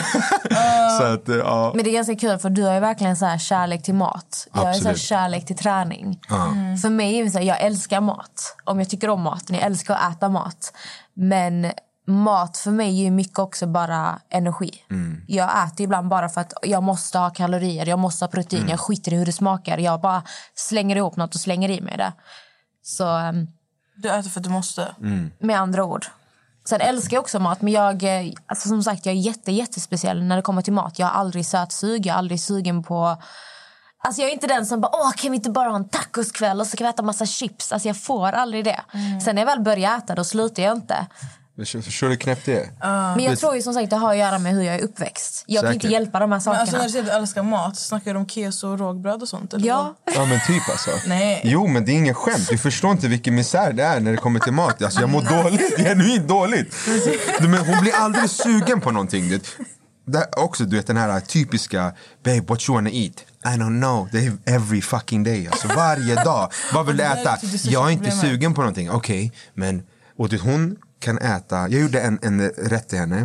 uh, så att, ja. Men det är ganska kul för du har ju verkligen så här kärlek till mat. Jag har så här kärlek till träning. Uh. Mm. För mig är det så här, jag älskar mat. Om jag tycker om maten, jag älskar att äta mat. Men mat för mig är ju mycket också bara energi. Mm. Jag äter ibland bara för att jag måste ha kalorier, jag måste ha protein. Mm. Jag skiter i hur det smakar. Jag bara slänger ihop något och slänger i mig det. Så... Um, du äter för att du måste. Mm. Med andra ord. Sen älskar jag också mat. Men jag, alltså som sagt, jag är jätte, jättespeciell när det kommer till mat. Jag har aldrig sötsug. Jag är aldrig sugen på... Alltså jag är inte den som bara, åh, kan vi inte bara ha en tacoskväll och så kan vi äta massa chips. Alltså jag får aldrig det. Mm. Sen när jag väl börjar äta, då slutar jag inte. Förstår du knäppt det? Uh. Men jag tror ju som sagt det har att göra med hur jag är uppväxt. Jag Säkert. kan inte hjälpa de här sakerna. Men alltså när du säger att du älskar mat, snackar du om keso och rågbröd och sånt? Eller ja. Vad? Ja men typ alltså. Nej. Jo men det är ingen skämt. Du förstår inte vilken misär det är när det kommer till mat. Alltså jag mår dåligt, genuint dåligt. Men hon blir aldrig sugen på någonting. Det, det också du vet den här typiska, babe what you wanna eat? I don't know, det är every fucking day. Alltså varje dag. Vad vill du äta? Jag är inte sugen på någonting. Okej, okay, men och det, hon kan äta, jag gjorde en, en rätt till henne,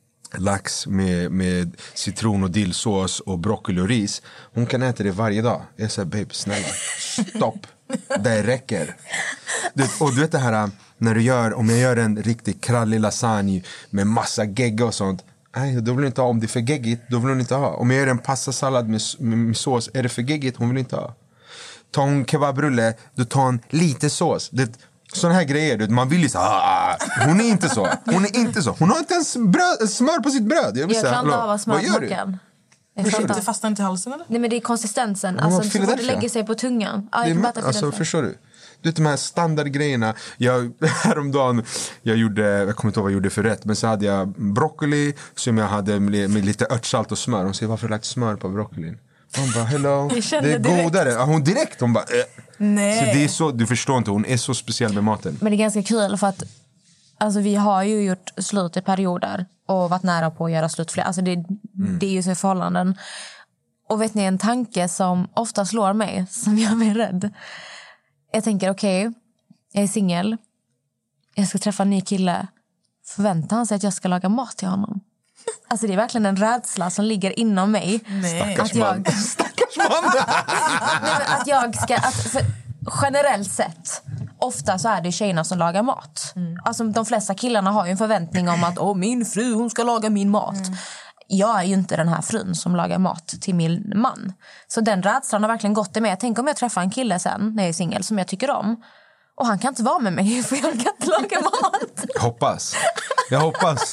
lax med, med citron och dillsås och broccoli och ris. Hon kan äta det varje dag. Jag säger, babe, snälla, stopp, det räcker. Det, och du vet det här, när du gör, om jag gör en riktigt krallig lasagne med massa gegga och sånt, nej, då vill hon inte ha. Om det är för geggigt, då vill hon inte ha. Om jag gör en pastasallad med, med, med sås, är det för geggigt, hon vill inte ha. Ta en kebabrulle, då tar hon lite sås. Det, såna här grejer, man vill ju så ah, hon är inte så. Hon är inte så. Hon har inte ens bröd, smör på sitt bröd. Jag, jag kan inte ha smörsmaken. Det fastnar inte i halsen eller? Nej men det är konsistensen. Alltså så fort det lägger sig på tungan. Ja, jag det, alltså förstår du? Du vet de här standardgrejerna. Jag häromdagen jag gjorde jag kommer inte ihåg vad jag gjorde för rätt, men så hade jag broccoli som jag hade med, med lite örtsalt och smör. Hon säger varför har du lagt smör på broccolin? Hon bara hello. Det är direkt. Godare. Hon direkt hon bara äh. Nej. Så det är så, du förstår inte, hon är så speciell med maten. Men det är ganska kul för att alltså, vi har ju gjort slut i perioder och varit nära på att göra slut fler. Alltså det, mm. det är ju så i förhållanden. Och vet ni, en tanke som ofta slår mig, som gör mig rädd. Jag tänker okej, okay, jag är singel. Jag ska träffa en ny kille. Förväntar han sig att jag ska laga mat till honom? Alltså det är verkligen en rädsla som ligger inom mig. Nej. Stackars man. Jag... Stackars man. Nej, att jag ska... Att, för, generellt sett, ofta så är det tjejerna som lagar mat. Mm. Alltså de flesta killarna har ju en förväntning om att åh, min fru, hon ska laga min mat. Mm. jag är ju inte den här frun som lagar mat till min man. Så den rädslan har verkligen gått i mig. Jag tänker om jag träffar en kille sen när jag är singel som jag tycker om. Och han kan inte vara med mig för jag kan inte laga mat. Jag hoppas. Jag hoppas.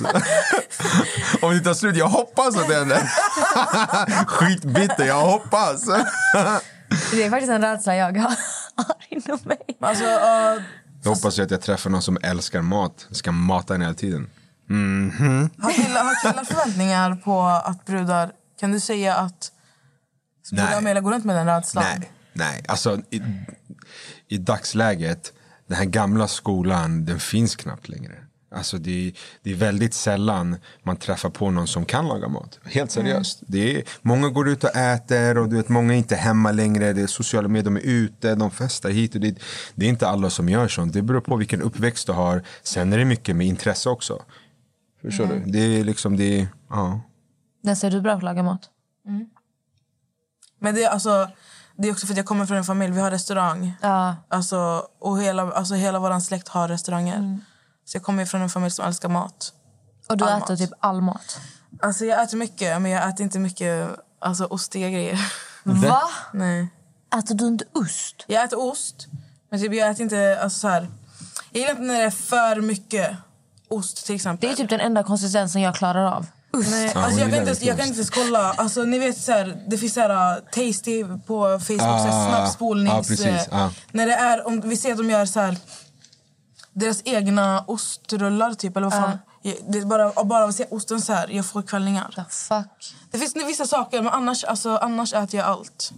Om det tar slut, jag hoppas att det är det. Skitbitter, jag hoppas. Det är faktiskt en rädsla jag har inom mig. Alltså, uh, jag hoppas att jag träffar någon som älskar mat. Ska mata den hela tiden. Mm-hmm. Har killar, har killar förväntningar på att brudar... Kan du säga att brudar Amelia går runt med den rädslan? Nej, nej. Alltså, i, i dagsläget, den här gamla skolan, den finns knappt längre. Alltså det, det är väldigt sällan man träffar på någon som kan laga mat. Helt seriöst. Mm. Det är, många går ut och äter och du vet, många är inte hemma längre. Det är sociala medier, de är ute, de festar hit och dit. Det är inte alla som gör sånt. Det beror på vilken uppväxt du har. Sen är det mycket med intresse också. Förstår mm. du? Det är liksom det, ja. När ser du bra på att laga mat? Mm. Men det är alltså... Det är också för att jag kommer från en familj, vi har restaurang. Ja. Alltså, och hela, alltså hela vår släkt har restauranger. Mm. Så jag kommer från en familj som älskar mat. Och du all äter mat. typ all mat? Alltså jag äter mycket, men jag äter inte mycket alltså, ostiga grejer. Va? Nej. Äter du inte ost? Jag äter ost, men typ jag äter inte... Alltså, så här, jag gillar inte när det är för mycket ost till exempel. Det är typ den enda konsistensen jag klarar av. Nej, alltså jag, kan inte, jag kan inte ens kolla. Alltså, ni vet, så här, det finns så här, tasty på Facebook, ah, så här, snabbspolnings... Ah, ah. När det är, om vi ser att de gör så här, deras egna ostrullar typ, eller vad fan. Ah. Det är bara, bara av att se osten så här, jag får kvällningar. The fuck? Det finns vissa saker, men annars, alltså, annars äter jag allt.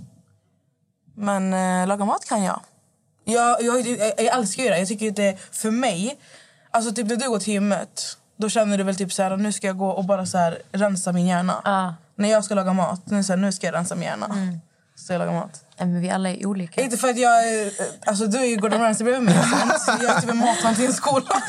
Men äh, laga mat kan jag. Jag, jag, jag, jag älskar ju det. Jag tycker att det för mig... Alltså typ när du går till gymmet, då känner du väl typ så här, nu ska jag gå och bara så här rensa min hjärna. Ah. När jag ska laga mat, nu, så här, nu ska jag rensa min hjärna. Mm. Så jag lagar mat. Men vi alla är olika. Inte för att jag är... Alltså du är ju Gordon Ramsay bredvid mig. Så jag är typ en mathant i en skola.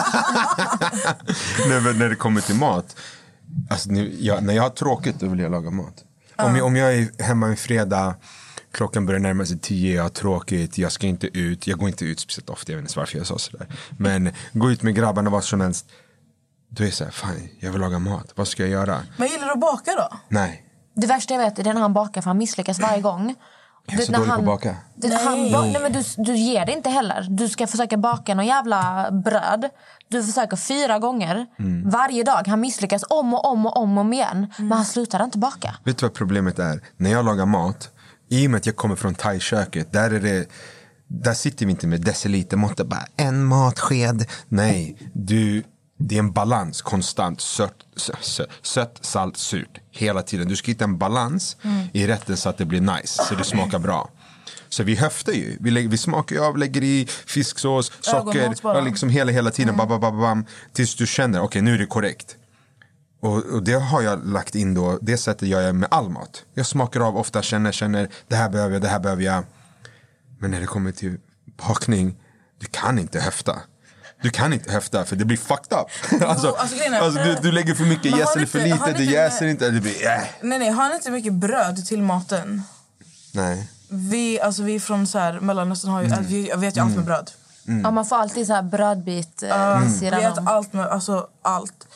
Nej, men när det kommer till mat. Alltså, jag, när jag har tråkigt, då vill jag laga mat. Uh. Om, jag, om jag är hemma en fredag, klockan börjar närma sig tio, jag har tråkigt, jag ska inte ut. Jag går inte ut speciellt ofta, jag vet inte varför jag sa sådär. Men gå ut med grabbarna, vad som helst. Då är det så här, fan, jag vill laga mat. Vad ska jag göra? Men gillar du att baka då? Nej. Det värsta jag vet är när han bakar, för han misslyckas varje gång. Jag är så dålig på att baka. Det, han, nej, men du, du ger det inte heller. Du ska försöka baka någon jävla bröd. Du försöker fyra gånger mm. varje dag. Han misslyckas om och om och om, och om igen. Mm. Men han slutar inte baka. Vet du vad problemet är? När jag lagar mat, i och med att jag kommer från thai-köket, där är det... Där sitter vi inte med decilitermått, bara en matsked. Nej, du... Det är en balans, konstant, sött, sött, sött, salt, surt. Hela tiden. Du ska hitta en balans mm. i rätten så att det blir nice, så det smakar bra. Så vi höftar ju. Vi, lägger, vi smakar ju av, lägger i fisksås, socker, ja, liksom hela, hela tiden. Mm. Bam, bam, bam, tills du känner, okej, okay, nu är det korrekt. Och, och det har jag lagt in då, det sättet gör jag med all mat. Jag smakar av ofta, känner, känner, det här behöver jag, det här behöver jag. Men när det kommer till bakning, du kan inte höfta. Du kan inte höfta, för det blir fucked up. alltså, alltså, alltså, du, du lägger för mycket, jäser för lite, det jäser med, inte. Det blir, äh. Nej, nej, har ni inte mycket bröd till maten? Nej. Vi, alltså, vi från så här, Mellanöstern har ju, mm. vi vet ju allt med bröd. Mm. Ja, man får alltid så här brödbit. Uh, mm. Vi äter allt med, alltså allt.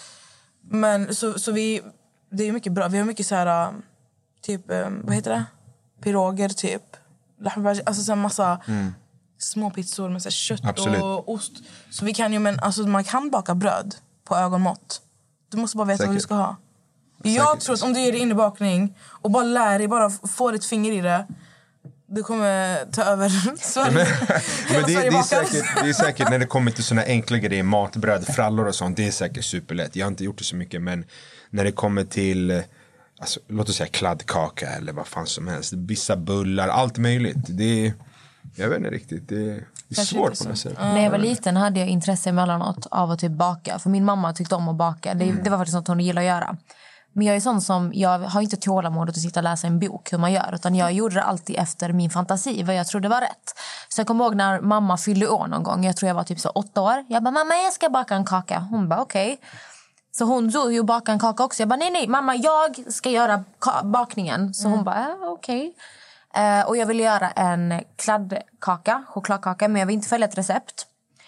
Men så, så vi, det är mycket bröd. Vi har mycket så här, typ, vad heter det? Piroger, typ. Alltså så här massa... Mm. små pizzor med så här kött Absolut. Och ost. Så vi kan ju, men alltså man kan baka bröd på ögonmått. Du måste bara veta Säkert. Vad du ska ha. Jag Säkert. Tror att om du ger dig in i bakning och bara lär dig, bara få ett finger i det, du kommer ta över Sverige. Men, men det, det, är säkert, det är säkert när det kommer till såna enkla grejer, matbröd, frallor och sånt, det är säkert superlätt. Jag har inte gjort det så mycket, men när det kommer till, alltså, låt oss säga kladdkaka eller vad fan som helst, vissa bullar, allt möjligt. Det är, jag vet inte riktigt, det är, det är svårt på något sätt. Mm. När jag var liten hade jag intresse emellanåt av att typ baka. För min mamma tyckte om att baka. Det, mm. det var faktiskt något hon gillade att göra. Men jag är sån som, jag har inte tålamodet att sitta och läsa en bok hur man gör. Utan jag gjorde det alltid efter min fantasi, vad jag trodde var rätt. Så jag kommer ihåg när mamma fyllde år någon gång. Jag tror jag var typ så åtta år. Jag bara, mamma jag ska baka en kaka. Hon bara, okej. Okay. Så hon tog ju baka en kaka också. Jag bara, nej nej mamma jag ska göra bakningen. Så mm. hon bara, ja, okej. Okay. Uh, och jag ville göra en kladdkaka, chokladkaka, men jag vill inte följa ett recept.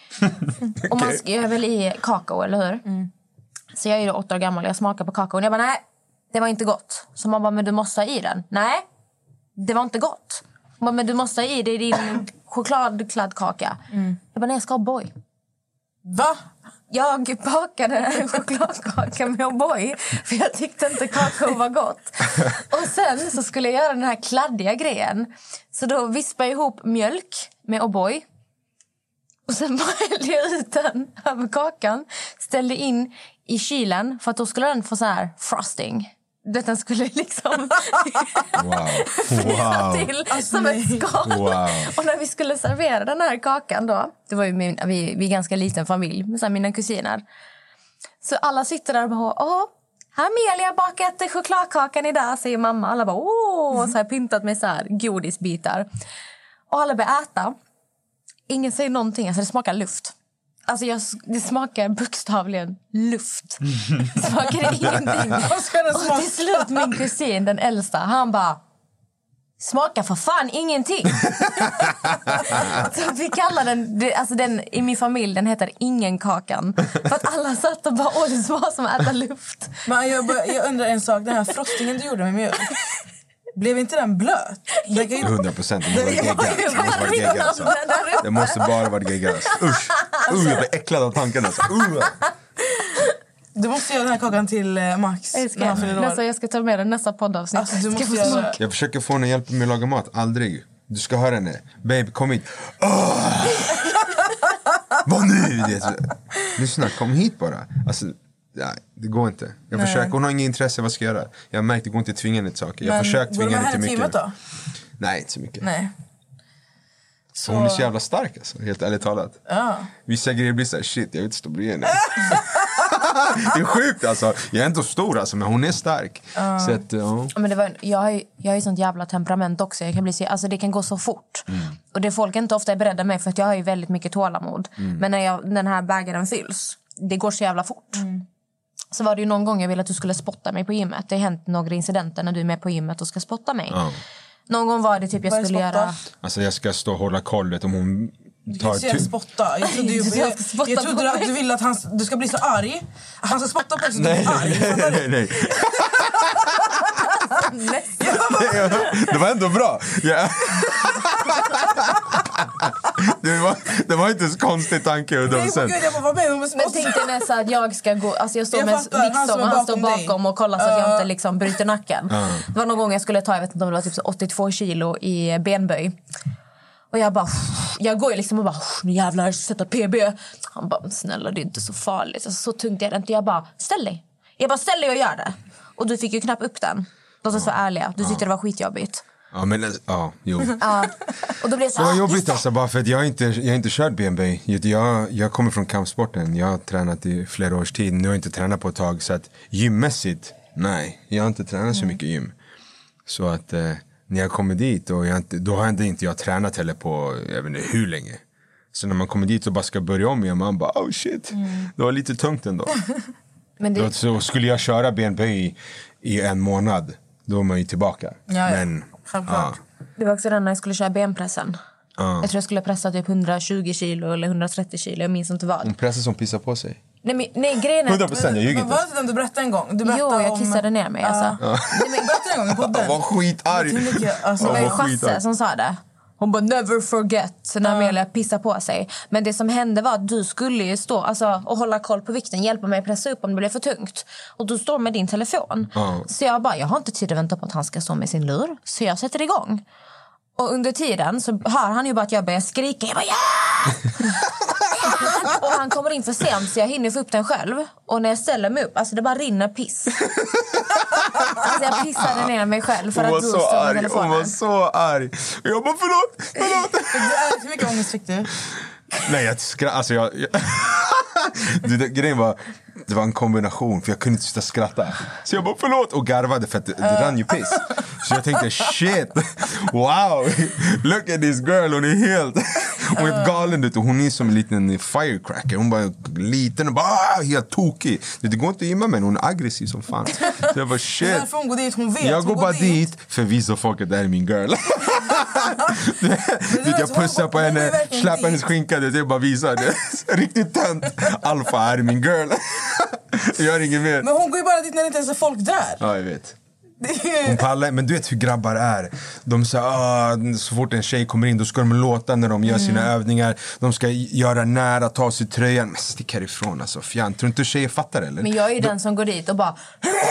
okay. Och man ska, jag vill i kakao, eller hur? Mm. Så jag är ju åtta år gammal, jag smakar på kakao och jag bara, nej, det var inte gott. Så man bara, men du måste ha i den. Nej, det var inte gott. Man bara, men du måste ha i det i din chokladkladdkaka. Mm. Jag bara, nej, jag ska ha boy. Va? Jag bakade en chokladkaka med O'boy för jag tyckte inte kakao var gott. Och sen så skulle jag göra den här kladdiga grejen. Så då vispade jag ihop mjölk med O'boy. Och sen bara hällde jag ut den över kakan. Ställde in i kylen för att då skulle den få så här frosting. Den skulle liksom wow. flyta Wow. till alltså, som ett skal. Wow. Och när vi skulle servera den här kakan då, det var ju min, vi, vi är ganska liten familj med så här, mina kusiner. Så alla sitter där och bara, åh, här Amelia har bakat chokladkakan idag, säger mamma. Alla bara, åh, så här pyntat med så här godisbitar. Och alla börjar äta. Ingen säger någonting, alltså det smakar luft. Alltså jag, det smakar bokstavligen luft. Det smakar ingenting. Och till slut min kusin, den äldsta, han bara, smakar för fan ingenting. Så vi kallar den, det, alltså den, i min familj, den heter ingenkakan. För att alla satt och bara, åh, det var som att äta luft. Men jag, jag undrar en sak, den här frostingen du gjorde med mjölk. Blev inte den blöt? hundra procent. Det måste bara vara geggas. Usch. Usch, jag blir äcklad av tanken. Alltså. Uh. Du måste göra den här kakan till Max. Jag ska, nästa, jag ska ta med den nästa poddavsnitt. Alltså, du måste göra... Jag försöker få henne hjälp med att laga mat. Aldrig. Du ska höra henne. Babe, kom hit. Oh! Vad nu? Lyssna, kom hit bara. Alltså... Nej, det går inte. Jag Nej. försöker, hon har inget intresse, vad ska jag göra? Jag har märkt, det går inte att tvinga henne till saker. Jag försöker tvinga henne till mycket. Teamet då? Nej, inte så mycket. Nej. Så... Hon är så jävla stark alltså, helt ärligt talat. Ja. Vissa grejer blir så här, shit, jag vill inte stå bredvid henne. Det är sjukt alltså. Jag är inte stor alltså, men hon är stark. Uh. Så att, ja. Men det var, jag har ju jag har ju sånt jävla temperament också. Jag kan bli, alltså det kan gå så fort. Mm. Och det folk inte ofta är beredda med, för att jag har ju väldigt mycket tålamod. Mm. Men när jag, den här bägaren fylls, det går så jävla fort. Mm. Så var det ju någon gång jag ville att du skulle spotta mig på gymmet. Det har hänt några incidenter när du är med på gymmet och ska spotta mig. Ja. Någon gång var det typ jag skulle göra... Alltså jag ska stå och hålla kollet om hon tar... Du ska spotta. Jag trodde, jag, jag, jag, jag trodde att du ville att han, du ska bli så arg. Han ska spotta på dig så du blir arg. Nej, nej, nej. Det var ändå bra. Ja. Det var, det var inte så konstig tanke. Nej, gud, jag bara, med, men tänk dig nästan att jag ska gå, alltså jag står jag med Victor och han står bakom och kollar så att jag inte liksom bryter nacken. Uh. Det var någon gång jag skulle ta, jag vet inte om det var typ åttiotvå kilo i benböj. Och jag bara, jag går ju liksom och bara, nu jävlar, sätta P B. Han bara, snälla, det är inte så farligt. Alltså, så tungt är det inte. Jag bara, ställ dig. Jag bara, ställ dig och gör det. Och du fick ju knappt upp den. Låt oss vara ärliga. Du tyckte det var skitjobbigt. Ja, men ja, jo. Ja. Och då blev det så, det var jobbigt alltså, bara för att jag inte jag har inte kört B M B. Jag jag kommer från kampsporten. Jag har tränat i flera års tid. Nu har jag inte tränat på ett tag, så att gymmässigt, nej, jag har inte tränat så mycket gym. Så att eh, när jag kommer dit och jag inte, då har jag inte jag tränat heller på jag vet inte hur länge. Så när man kommer dit och bara ska börja om igen, man bara oh shit. Mm. Det var lite tungt ändå. Men det... då, så skulle jag köra B M B i, i en månad, då är man ju tillbaka. Ja, ja. Men ja. Det var också den när jag skulle köra benpressen. Ja. Jag tror jag skulle pressa typ hundratjugo kilo eller hundratrettio kilo. Jag minns inte vad. Hon pressar som pissar på sig. Nej, men, nej grejen är... hundra procent, jag ljuger inte. Var det den du berättade en gång? Du jo, jag kissade om... ner mig. Alltså. Uh. Ja. Nej, berättade en gång i podden. Jag var skitarg. Alltså, det var ju Chasse som sa det. Hon bara, never forget när Amelia pissar på sig. Men det som hände var att du skulle ju stå alltså, och hålla koll på vikten. Hjälpa mig att pressa upp om det blev för tungt. Och du står med din telefon. Uh. Så jag bara, jag har inte tid att vänta på att han ska stå med sin lur. Så jag sätter igång. Och under tiden så hör han ju bara att jag börjar skrika. Jag bara, ja! Och han kommer in för sent så jag hinner få upp den själv. Och när jag ställer mig upp, alltså det bara rinner piss. Alltså jag pissade ner mig själv för hon att du stod med telefonen. Hon var så arg. Jag bara, förlåt, förlåt. Hur mycket ångest fick du? Nej, jag skrattade. Alltså jag... jag... du, det, grejen var, det var en kombination, för jag kunde inte sluta skratta. Så jag bara, förlåt, och garvade för att det, det rann ju piss. Så jag tänkte, shit, wow, look at this girl, hon är helt... Hon är galen, och hon är som en liten firecracker. Hon bara liten och bara helt tokig. Det går inte att gymma med, hon är aggressiv som fan. Så jag bara, shit. Därför hon går dit, hon vet. Jag hon går bara dit. dit för att visa folk att det här är min girl. Du, jag pussar på henne, släpper hennes skinka, det är bara visar det. Riktigt tönt. Alfa är min girl. Gör inget mer. Men hon går ju bara dit när det inte ens är folk där. Ja, jag vet. Hon pallar, men du vet hur grabbar är. De så, ah, så fort en tjej kommer in, då ska de låta när de gör sina mm. övningar. De ska göra nära, ta sig tröjan. Men stick härifrån alltså, fjant. Tror inte tjejer fattar eller? Men jag är ju då... den som går dit och bara...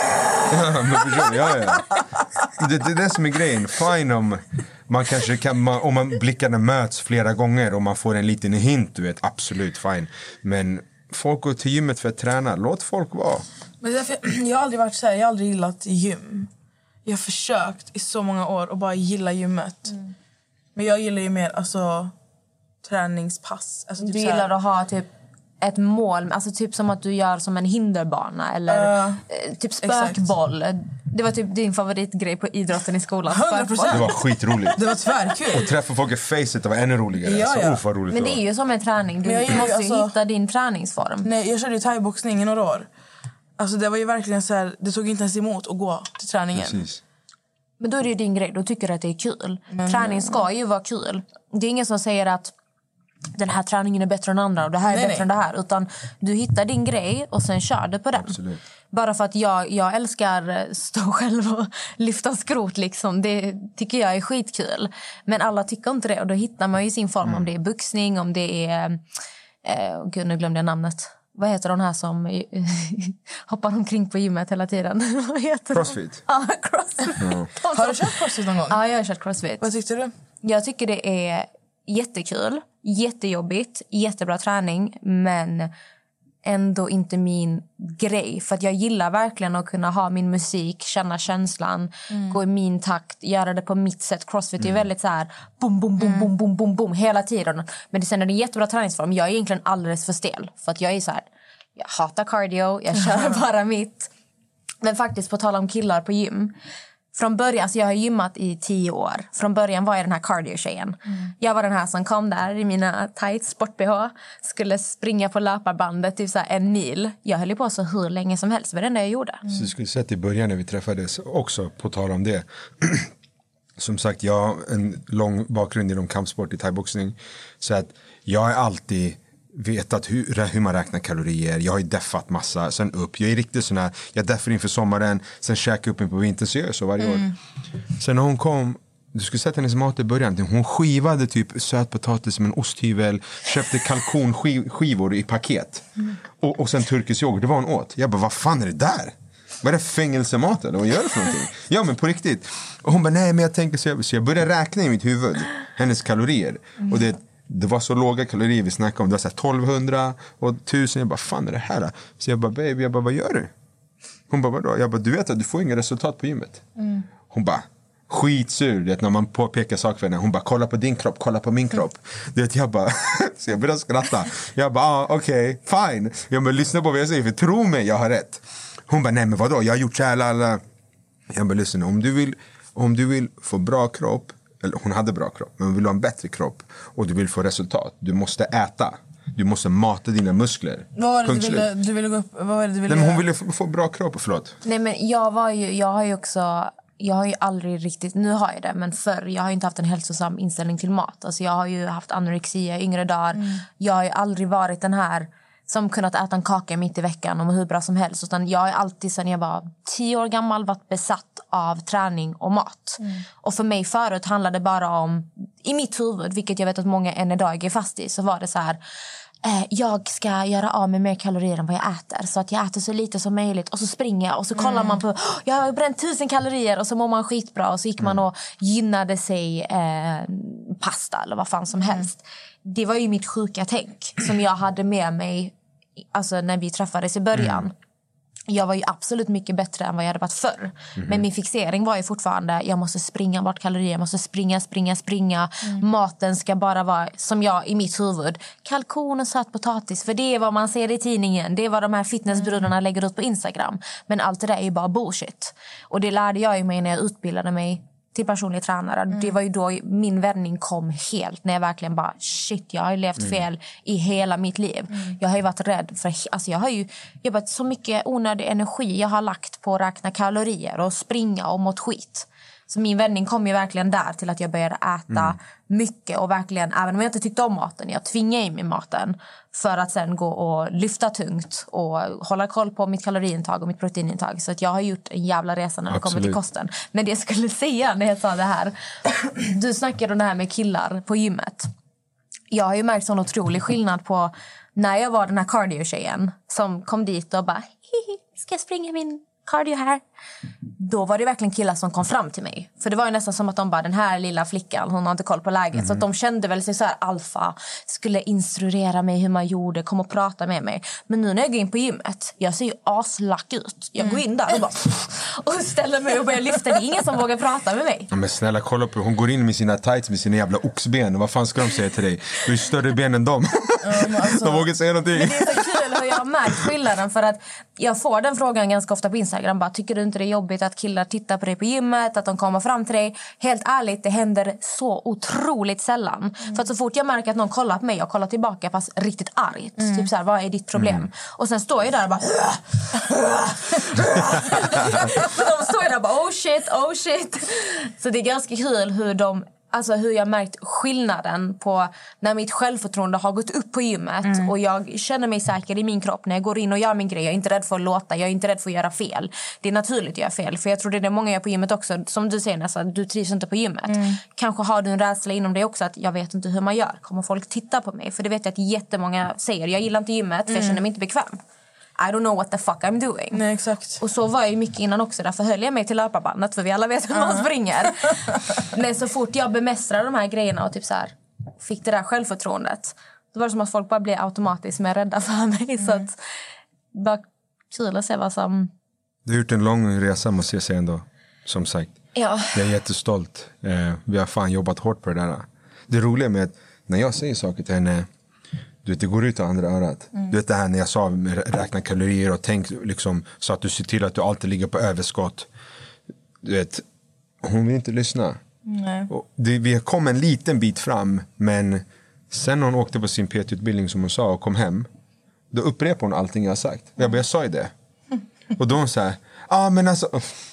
ja, men förstår, ja, ja. Det, det är det som är grejen. Fine om man kanske kan, man, om man blickarna möts flera gånger och man får en liten hint, du vet, absolut fine. Men folk går till gymmet för att träna. Låt folk vara. Men därför, jag har aldrig varit så här, jag har aldrig gillat gym. Jag har försökt i så många år att bara gilla gymmet. Mm. Men jag gillar ju mer alltså träningspass. Alltså, typ du gillar att ha typ ett mål, alltså typ som att du gör som en hinderbana eller uh, typ spökboll. Exakt. Det var typ din favoritgrej på idrotten i skolan. hundra procent. Det var skitroligt. Det var tvärkul. Och träffa folk i facet, det var ännu roligare. Ja, ja. Så roligt. Men det är ju som en träning. Du jag, måste alltså, ju hitta din träningsform. Nej, jag körde ju thaiboxning i några år. Alltså det var ju verkligen så här, det tog inte ens emot att gå till träningen. Precis. Men då är det ju din grej, då tycker du att det är kul. Men, träning ska ju vara kul. Det är ingen som säger att den här träningen är bättre än andra och det här är nej, bättre nej. än det här. Utan du hittar din grej och sen kör du på den. Absolut. Bara för att jag, jag älskar stå själv och lyfta skrot liksom. Det tycker jag är skitkul. Men alla tycker inte det och då hittar man ju sin form. Mm. Om det är boxning, om det är... Eh, gud, nu glömde jag namnet. Vad heter de här som hoppar omkring på gymmet hela tiden? Vad heter Crossfit. Ja, ah, crossfit. Mm. Har du kört crossfit någon gång? Ja, jag har kört crossfit. Vad tyckte du? Jag tycker det är jättekul, jättejobbigt, jättebra träning, men ändå inte min grej. För att jag gillar verkligen att kunna ha min musik, känna känslan, mm. gå i min takt, göra det på mitt sätt. Crossfit mm. är väldigt så här boom, boom, boom, mm. boom, boom, boom, boom, hela tiden. Men det sen är det en jättebra träningsform. Jag är egentligen alldeles för stel. För att jag är så här, jag hatar cardio, jag kör bara mitt. Men faktiskt, på tal om killar på gym. Från början, alltså jag har gymmat i tio år. Från början var jag den här cardio-tjejen. Mm. Jag var den här som kom där i mina tights, sport-B H. Skulle springa på löparbandet typ så här en mil. Jag höll på så hur länge som helst. Det var det enda jag gjorde. Mm. Så du skulle sett i början när vi träffades också, på tal om det. Som sagt, jag har en lång bakgrund inom kampsport i thaiboxning. Så att jag är alltid... vetat hur, hur man räknar kalorier. Jag har ju deffat massa, sen upp. Jag är riktigt sån här, jag deffar inför sommaren, sen käkar upp in på vintern, så gör jag så varje mm. år. Sen när hon kom, du skulle sätta hennes mat i början, hon skivade typ sötpotatis som en osthyvel, köpte kalkonskivor i paket mm. och, och sen turkisk yoghurt, det var hon åt. Jag bara, vad fan är det där? Vad är det fängelsemat eller vad gör det för någonting? Ja, men på riktigt. Och hon bara, nej men jag tänker så jag, så jag började räkna i mitt huvud hennes kalorier. Mm. Och det Det var så låga kalorier vi snackade om. Det var så här tolvhundra och tusen. Jag bara, fan är det här? Så jag bara, baby, jag bara, vad gör du? Hon bara, vadå? Jag bara, du vet att du får inga resultat på gymmet. Mm. Hon bara, skitsur. Det, när man påpekar saker för henne. Hon bara, kolla på din kropp, kolla på min kropp. Det, jag bara, så jag började skratta. Jag bara, ah, okej, okay, fine. Jag bara, lyssna på vad jag säger, för tro mig, jag har rätt. Hon bara, nej men vadå? Jag har gjort så här, alla. Jag bara, lyssna, om du vill, om du vill få bra kropp, eller hon hade bra kropp, men vill ha en bättre kropp och du vill få resultat, du måste äta. Du måste mata dina muskler. Vad var det du ville, du ville gå upp? Vad var det du ville? Nej, men hon ville få, få bra kropp, förlåt. Nej, men jag var ju, jag har ju också, jag har ju aldrig riktigt, nu har jag det, men förr, jag har ju inte haft en hälsosam inställning till mat. Alltså jag har ju haft anorexia i yngre dagar. Mm. Jag har ju aldrig varit den här som kunnat äta en kaka mitt i veckan om hur bra som helst. Utan jag har alltid sedan jag var tio år gammal varit besatt av träning och mat. Mm. Och för mig förut handlade det bara om, i mitt huvud, vilket jag vet att många än idag är fast i, så var det så här, eh, jag ska göra av med mer kalorier än vad jag äter. Så att jag äter så lite som möjligt. Och så springer jag och så kollar mm. man på, jag har bränt tusen kalorier och så mår man skitbra. Och så gick mm. man och gynnade sig eh, pasta eller vad fan som mm. helst. Det var ju mitt sjuka tänk som jag hade med mig, alltså när vi träffades i början. Mm. Jag var ju absolut mycket bättre än vad jag hade varit förr. Mm. Men min fixering var ju fortfarande, jag måste springa bort kalorier, jag måste springa, springa, springa. Mm. Maten ska bara vara, som jag i mitt huvud, kalkon och sötpotatis. För det är vad man ser i tidningen. Det är vad de här fitnessbrudarna mm. lägger ut på Instagram. Men allt det där är ju bara bullshit. Och det lärde jag ju mig när jag utbildade mig till personlig tränare. Mm. Det var ju då min vändning kom helt. När jag verkligen bara, shit, jag har ju levt fel mm. i hela mitt liv. Mm. Jag har ju varit rädd för, alltså jag har ju jobbat så mycket onödig energi jag har lagt på att räkna kalorier och springa och mått skit. Så min vändning kom ju verkligen där till att jag började äta mm. mycket. Och verkligen, även om jag inte tyckte om maten, jag tvingade i mig maten. För att sen gå och lyfta tungt och hålla koll på mitt kaloriintag och mitt proteinintag. Så att jag har gjort en jävla resa när det Absolut. kommer till kosten. Men det jag skulle säga när jag sa det här. Du snackade om det här med killar på gymmet. Jag har ju märkt sån otrolig skillnad på när jag var den här cardio-tjejen som kom dit och bara, hihi, ska jag springa min cardio här? Då var det verkligen killar som kom fram till mig. För det var ju nästan som att de bara, den här lilla flickan, hon har inte koll på läget. Mm. Så att de kände väl sig så här alfa, skulle instruera mig hur man gjorde, kom och prata med mig. Men nu när jag går in på gymmet, jag ser ju aslack ut. Jag går in där och bara och ställer mig och börjar lyfta. Det är ingen som vågar prata med mig. Ja, men snälla, kolla på, hon går in med sina tights med sina jävla oxben. Vad fan ska de säga till dig? Du är större ben än dem. Mm, alltså, de vågar säga någonting. Men det är så kul hur jag har märkt skillnaden. För att jag får den frågan ganska ofta på Instagram. Bara, tycker du inte det är jobbigt att killar tittar på dig på gymmet? Att de kommer fram till dig? Helt ärligt, det händer så otroligt sällan. Mm. För att så fort jag märker att någon kollar på mig och kollar tillbaka fast riktigt argt. Mm. Typ så här, vad är ditt problem? Mm. Och sen står jag där och bara... de står där och bara, oh shit, oh shit. Så det är ganska kul hur de... Alltså hur jag märkt skillnaden på när mitt självförtroende har gått upp på gymmet. Mm. Och jag känner mig säker i min kropp när jag går in och gör min grej. Jag är inte rädd för att låta, jag är inte rädd för att göra fel. Det är naturligt att göra fel. För jag tror det är det många gör på gymmet också. Som du säger nästan, du trivs inte på gymmet. Mm. Kanske har du en rädsla inom dig också att jag vet inte hur man gör. Kommer folk titta på mig? För det vet jag att jättemånga säger. Jag gillar inte gymmet för jag känner mig inte bekväm. I don't know what the fuck I'm doing. Nej, exakt. Och så var jag ju mycket innan också. Därför höll jag mig till löparbandet. För vi alla vet hur man uh-huh. springer. Men så fort jag bemästrade de här grejerna och typ så här, fick det där självförtroendet. Då var det som att folk bara blev automatiskt mer rädda för mig. Mm. Så att bara kul att se vad som... Du har gjort en lång resa, måste jag säga ändå. Som sagt. Ja. Jag är jättestolt. Eh, vi har fan jobbat hårt på det där. Det roliga med att när jag säger saker till henne... Du vet, det går ut av andra örat. Mm. Du vet det här när jag sa räkna kalorier och tänk liksom, så att du ser till att du alltid ligger på överskott. Du vet, hon vill inte lyssna. Nej. Och det, vi kom en liten bit fram, men sen när hon åkte på sin P T-utbildning som hon sa och kom hem, då upprepade hon allting jag har sagt. Jag bara, jag sa ju det. Och då hon sa, ja ah, men alltså...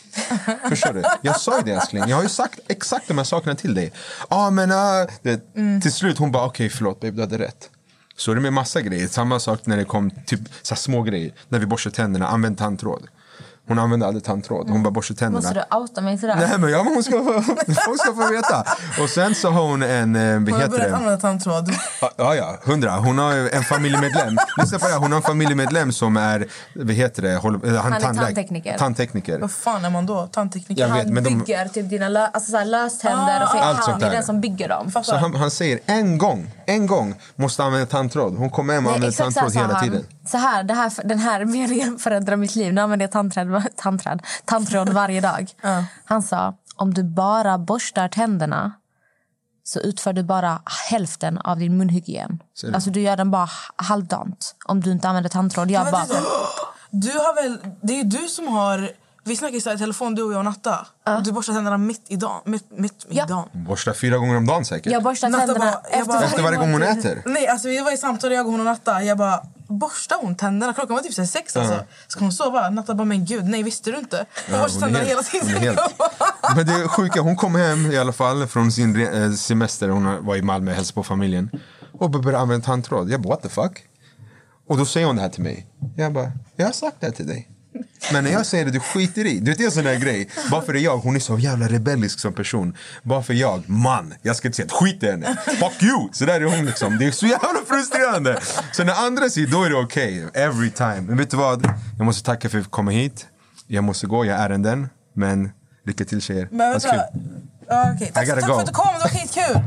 Förstår du? Jag sa ju det, älskling. Jag har ju sagt exakt de här sakerna till dig. Ja ah, men uh, det, mm. till slut hon bara, okej okay, förlåt babe, du hade rätt. Så är det med massa grejer. Samma sak när det kom typ så här små grejer. När vi borstar tänderna, använd tandtråd. Hon använde aldrig tandtråd. Hon bara borstar tänderna. Måste du outa mig sådär? Nej men ja, men hon ska få, hon ska få veta. Och sen så har hon en... Vad hon har börjat använda tandtråd. Ja, ja, hundra. Hon har en familjemedlem. Lyssna på det här. Hon har en familjemedlem som är, vad heter det? Han, han är tandtekniker. Tandtekniker. Vad fan är man då? Tandtekniker? Jag vet, han men de... bygger typ dina lö, alltså så här löständer. Ah, och allt han är den som bygger dem. Så han, han säger en gång, en gång måste använda tandtråd. Hon kommer hem och använder tandtråd hela han, tiden. Så här, det här, den här meningen förändrar mitt liv. Nu använder jag tandtråd, tandtråd, tandtråd varje dag. Uh. Han sa, om du bara borstar tänderna så utför du bara hälften av din munhygien. Alltså du gör den bara halvdant om du inte använder tandtråd. Jag bara... Du har väl, det är ju du som har... Vi snackar så här i telefon, du och jag och Natta. Uh. Du borstar tänderna mitt i dagen. Mitt, mitt i ja. dagen. Borstar fyra gånger om dagen säkert. Jag borstar Natta tänderna bara, efter, bara, efter varje gång hon äter. Nej, alltså vi var i samtal, jag och hon och Natta. Jag bara, borstar hon tänderna? Klockan var typ så sex alltså. Uh. Ska hon sova? Natta bara, men gud, nej visste du inte? Hon uh, borstar tänderna hela tiden. Helt. Men det är sjuka, hon kom hem i alla fall från sin eh, semester. Hon var i Malmö och hälsade på familjen. Och började använda tandtråd. Jag bara, what the fuck? Och då säger hon det här till mig. Jag bara, jag har sagt det här till dig. Men när jag säger det, du skiter i. Du vet, det är en sån där grej. Varför är jag? Hon är så jävla rebellisk som person. Varför jag? Man, jag ska inte säga att skit i henne. Fuck you! Så där är hon liksom. Det är så jävla frustrerande. Så när andra säger, då är det okej. Okay. Every time. Men vet du vad? Jag måste tacka för att jag komma hit. Jag måste gå, jag är ärenden. Men lycka till tjejer. Men vet du vad? Ja, okej. Tack, tack för att du kom, det var skitkul.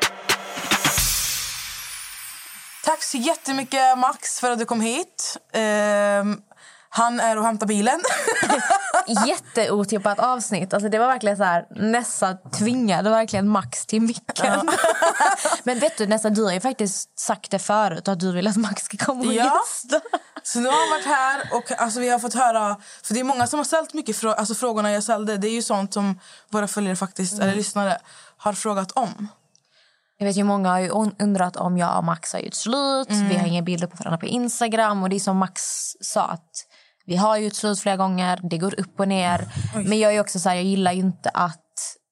Tack så jättemycket Max för att du kom hit. Um... Han är och hämtar bilen. Jätteotippat avsnitt. Alltså det var verkligen så här, Nessa tvingade verkligen Max till micken. Ja. Men vet du, Nessa, du har ju faktiskt sagt det förut att du vill att Max ska komma och ja. gästa. Så nu har han varit här och alltså, vi har fått höra, för det är många som har ställt mycket frå- alltså frågorna jag ställde. Det är ju sånt som våra följare faktiskt, mm. eller lyssnare, har frågat om. Jag vet ju, många har ju undrat om jag och Max har gjort slut. Mm. Vi har inga bilder på varandra på Instagram. Och det är som Max sa, att vi har gjort slut flera gånger. Det går upp och ner. Oj. Men jag är också så här, jag gillar ju inte att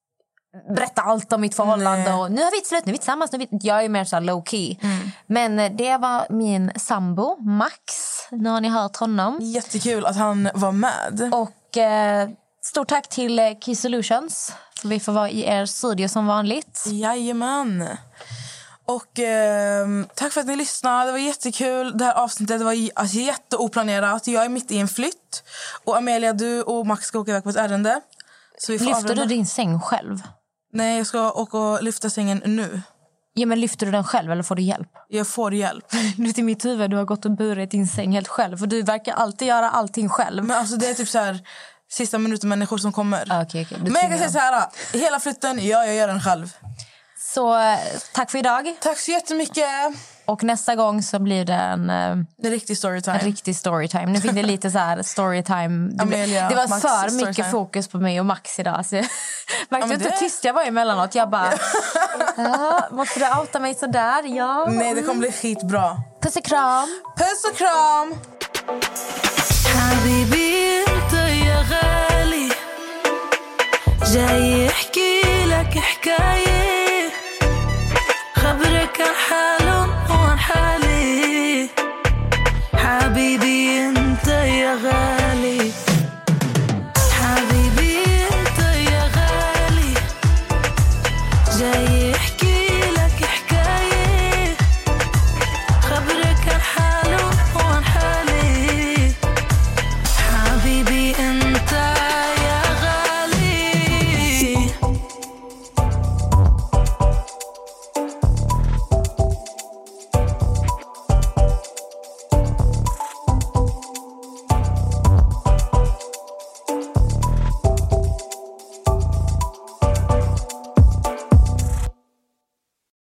berätta allt om mitt förhållande. Och nu har vi ett slut, nu är vi tillsammans. Nu är vi... Jag är mer så low key. Mm. Men det var min sambo, Max. Nu har ni hört honom. Jättekul att han var med. Och eh, stort tack till Key Solutions. Vi får vara i er studio som vanligt. Jajamän. Och eh, tack för att ni lyssnade. Det var jättekul. Det här avsnittet var alltså, jätteoplanerat. Jag är mitt i en flytt. Och Amelia, du och Max ska åka iväg på ett ärende. Så vi får lyfter avrunda. du din säng själv? Nej, jag ska åka och lyfta sängen nu. Ja, men lyfter du den själv eller får du hjälp? Jag får hjälp. Du till mitt huvud, du har gått och burit din säng helt själv. För du verkar alltid göra allting själv. Men alltså det är typ så här... Sista minuten människor som kommer. Ah, okay, okay. Men jag kan säga så här. Hela flytten, ja, jag gör den själv. Så tack för idag. Tack så jättemycket. Och nästa gång så blir det en, en riktig storytime. En riktig storytime. Nu fick det lite så här storytime. Det, Amelia, det var Max, för mycket storytime. Fokus på mig och Max idag. Så jag märkte ja, inte det... tyst jag var emellanåt. Jag bara, ja, måste du outa mig så där? Ja. Nej, det kommer bli skitbra. Puss och kram. Puss och kram. حبيبي انت يا غالي جاي احكي لك حكاية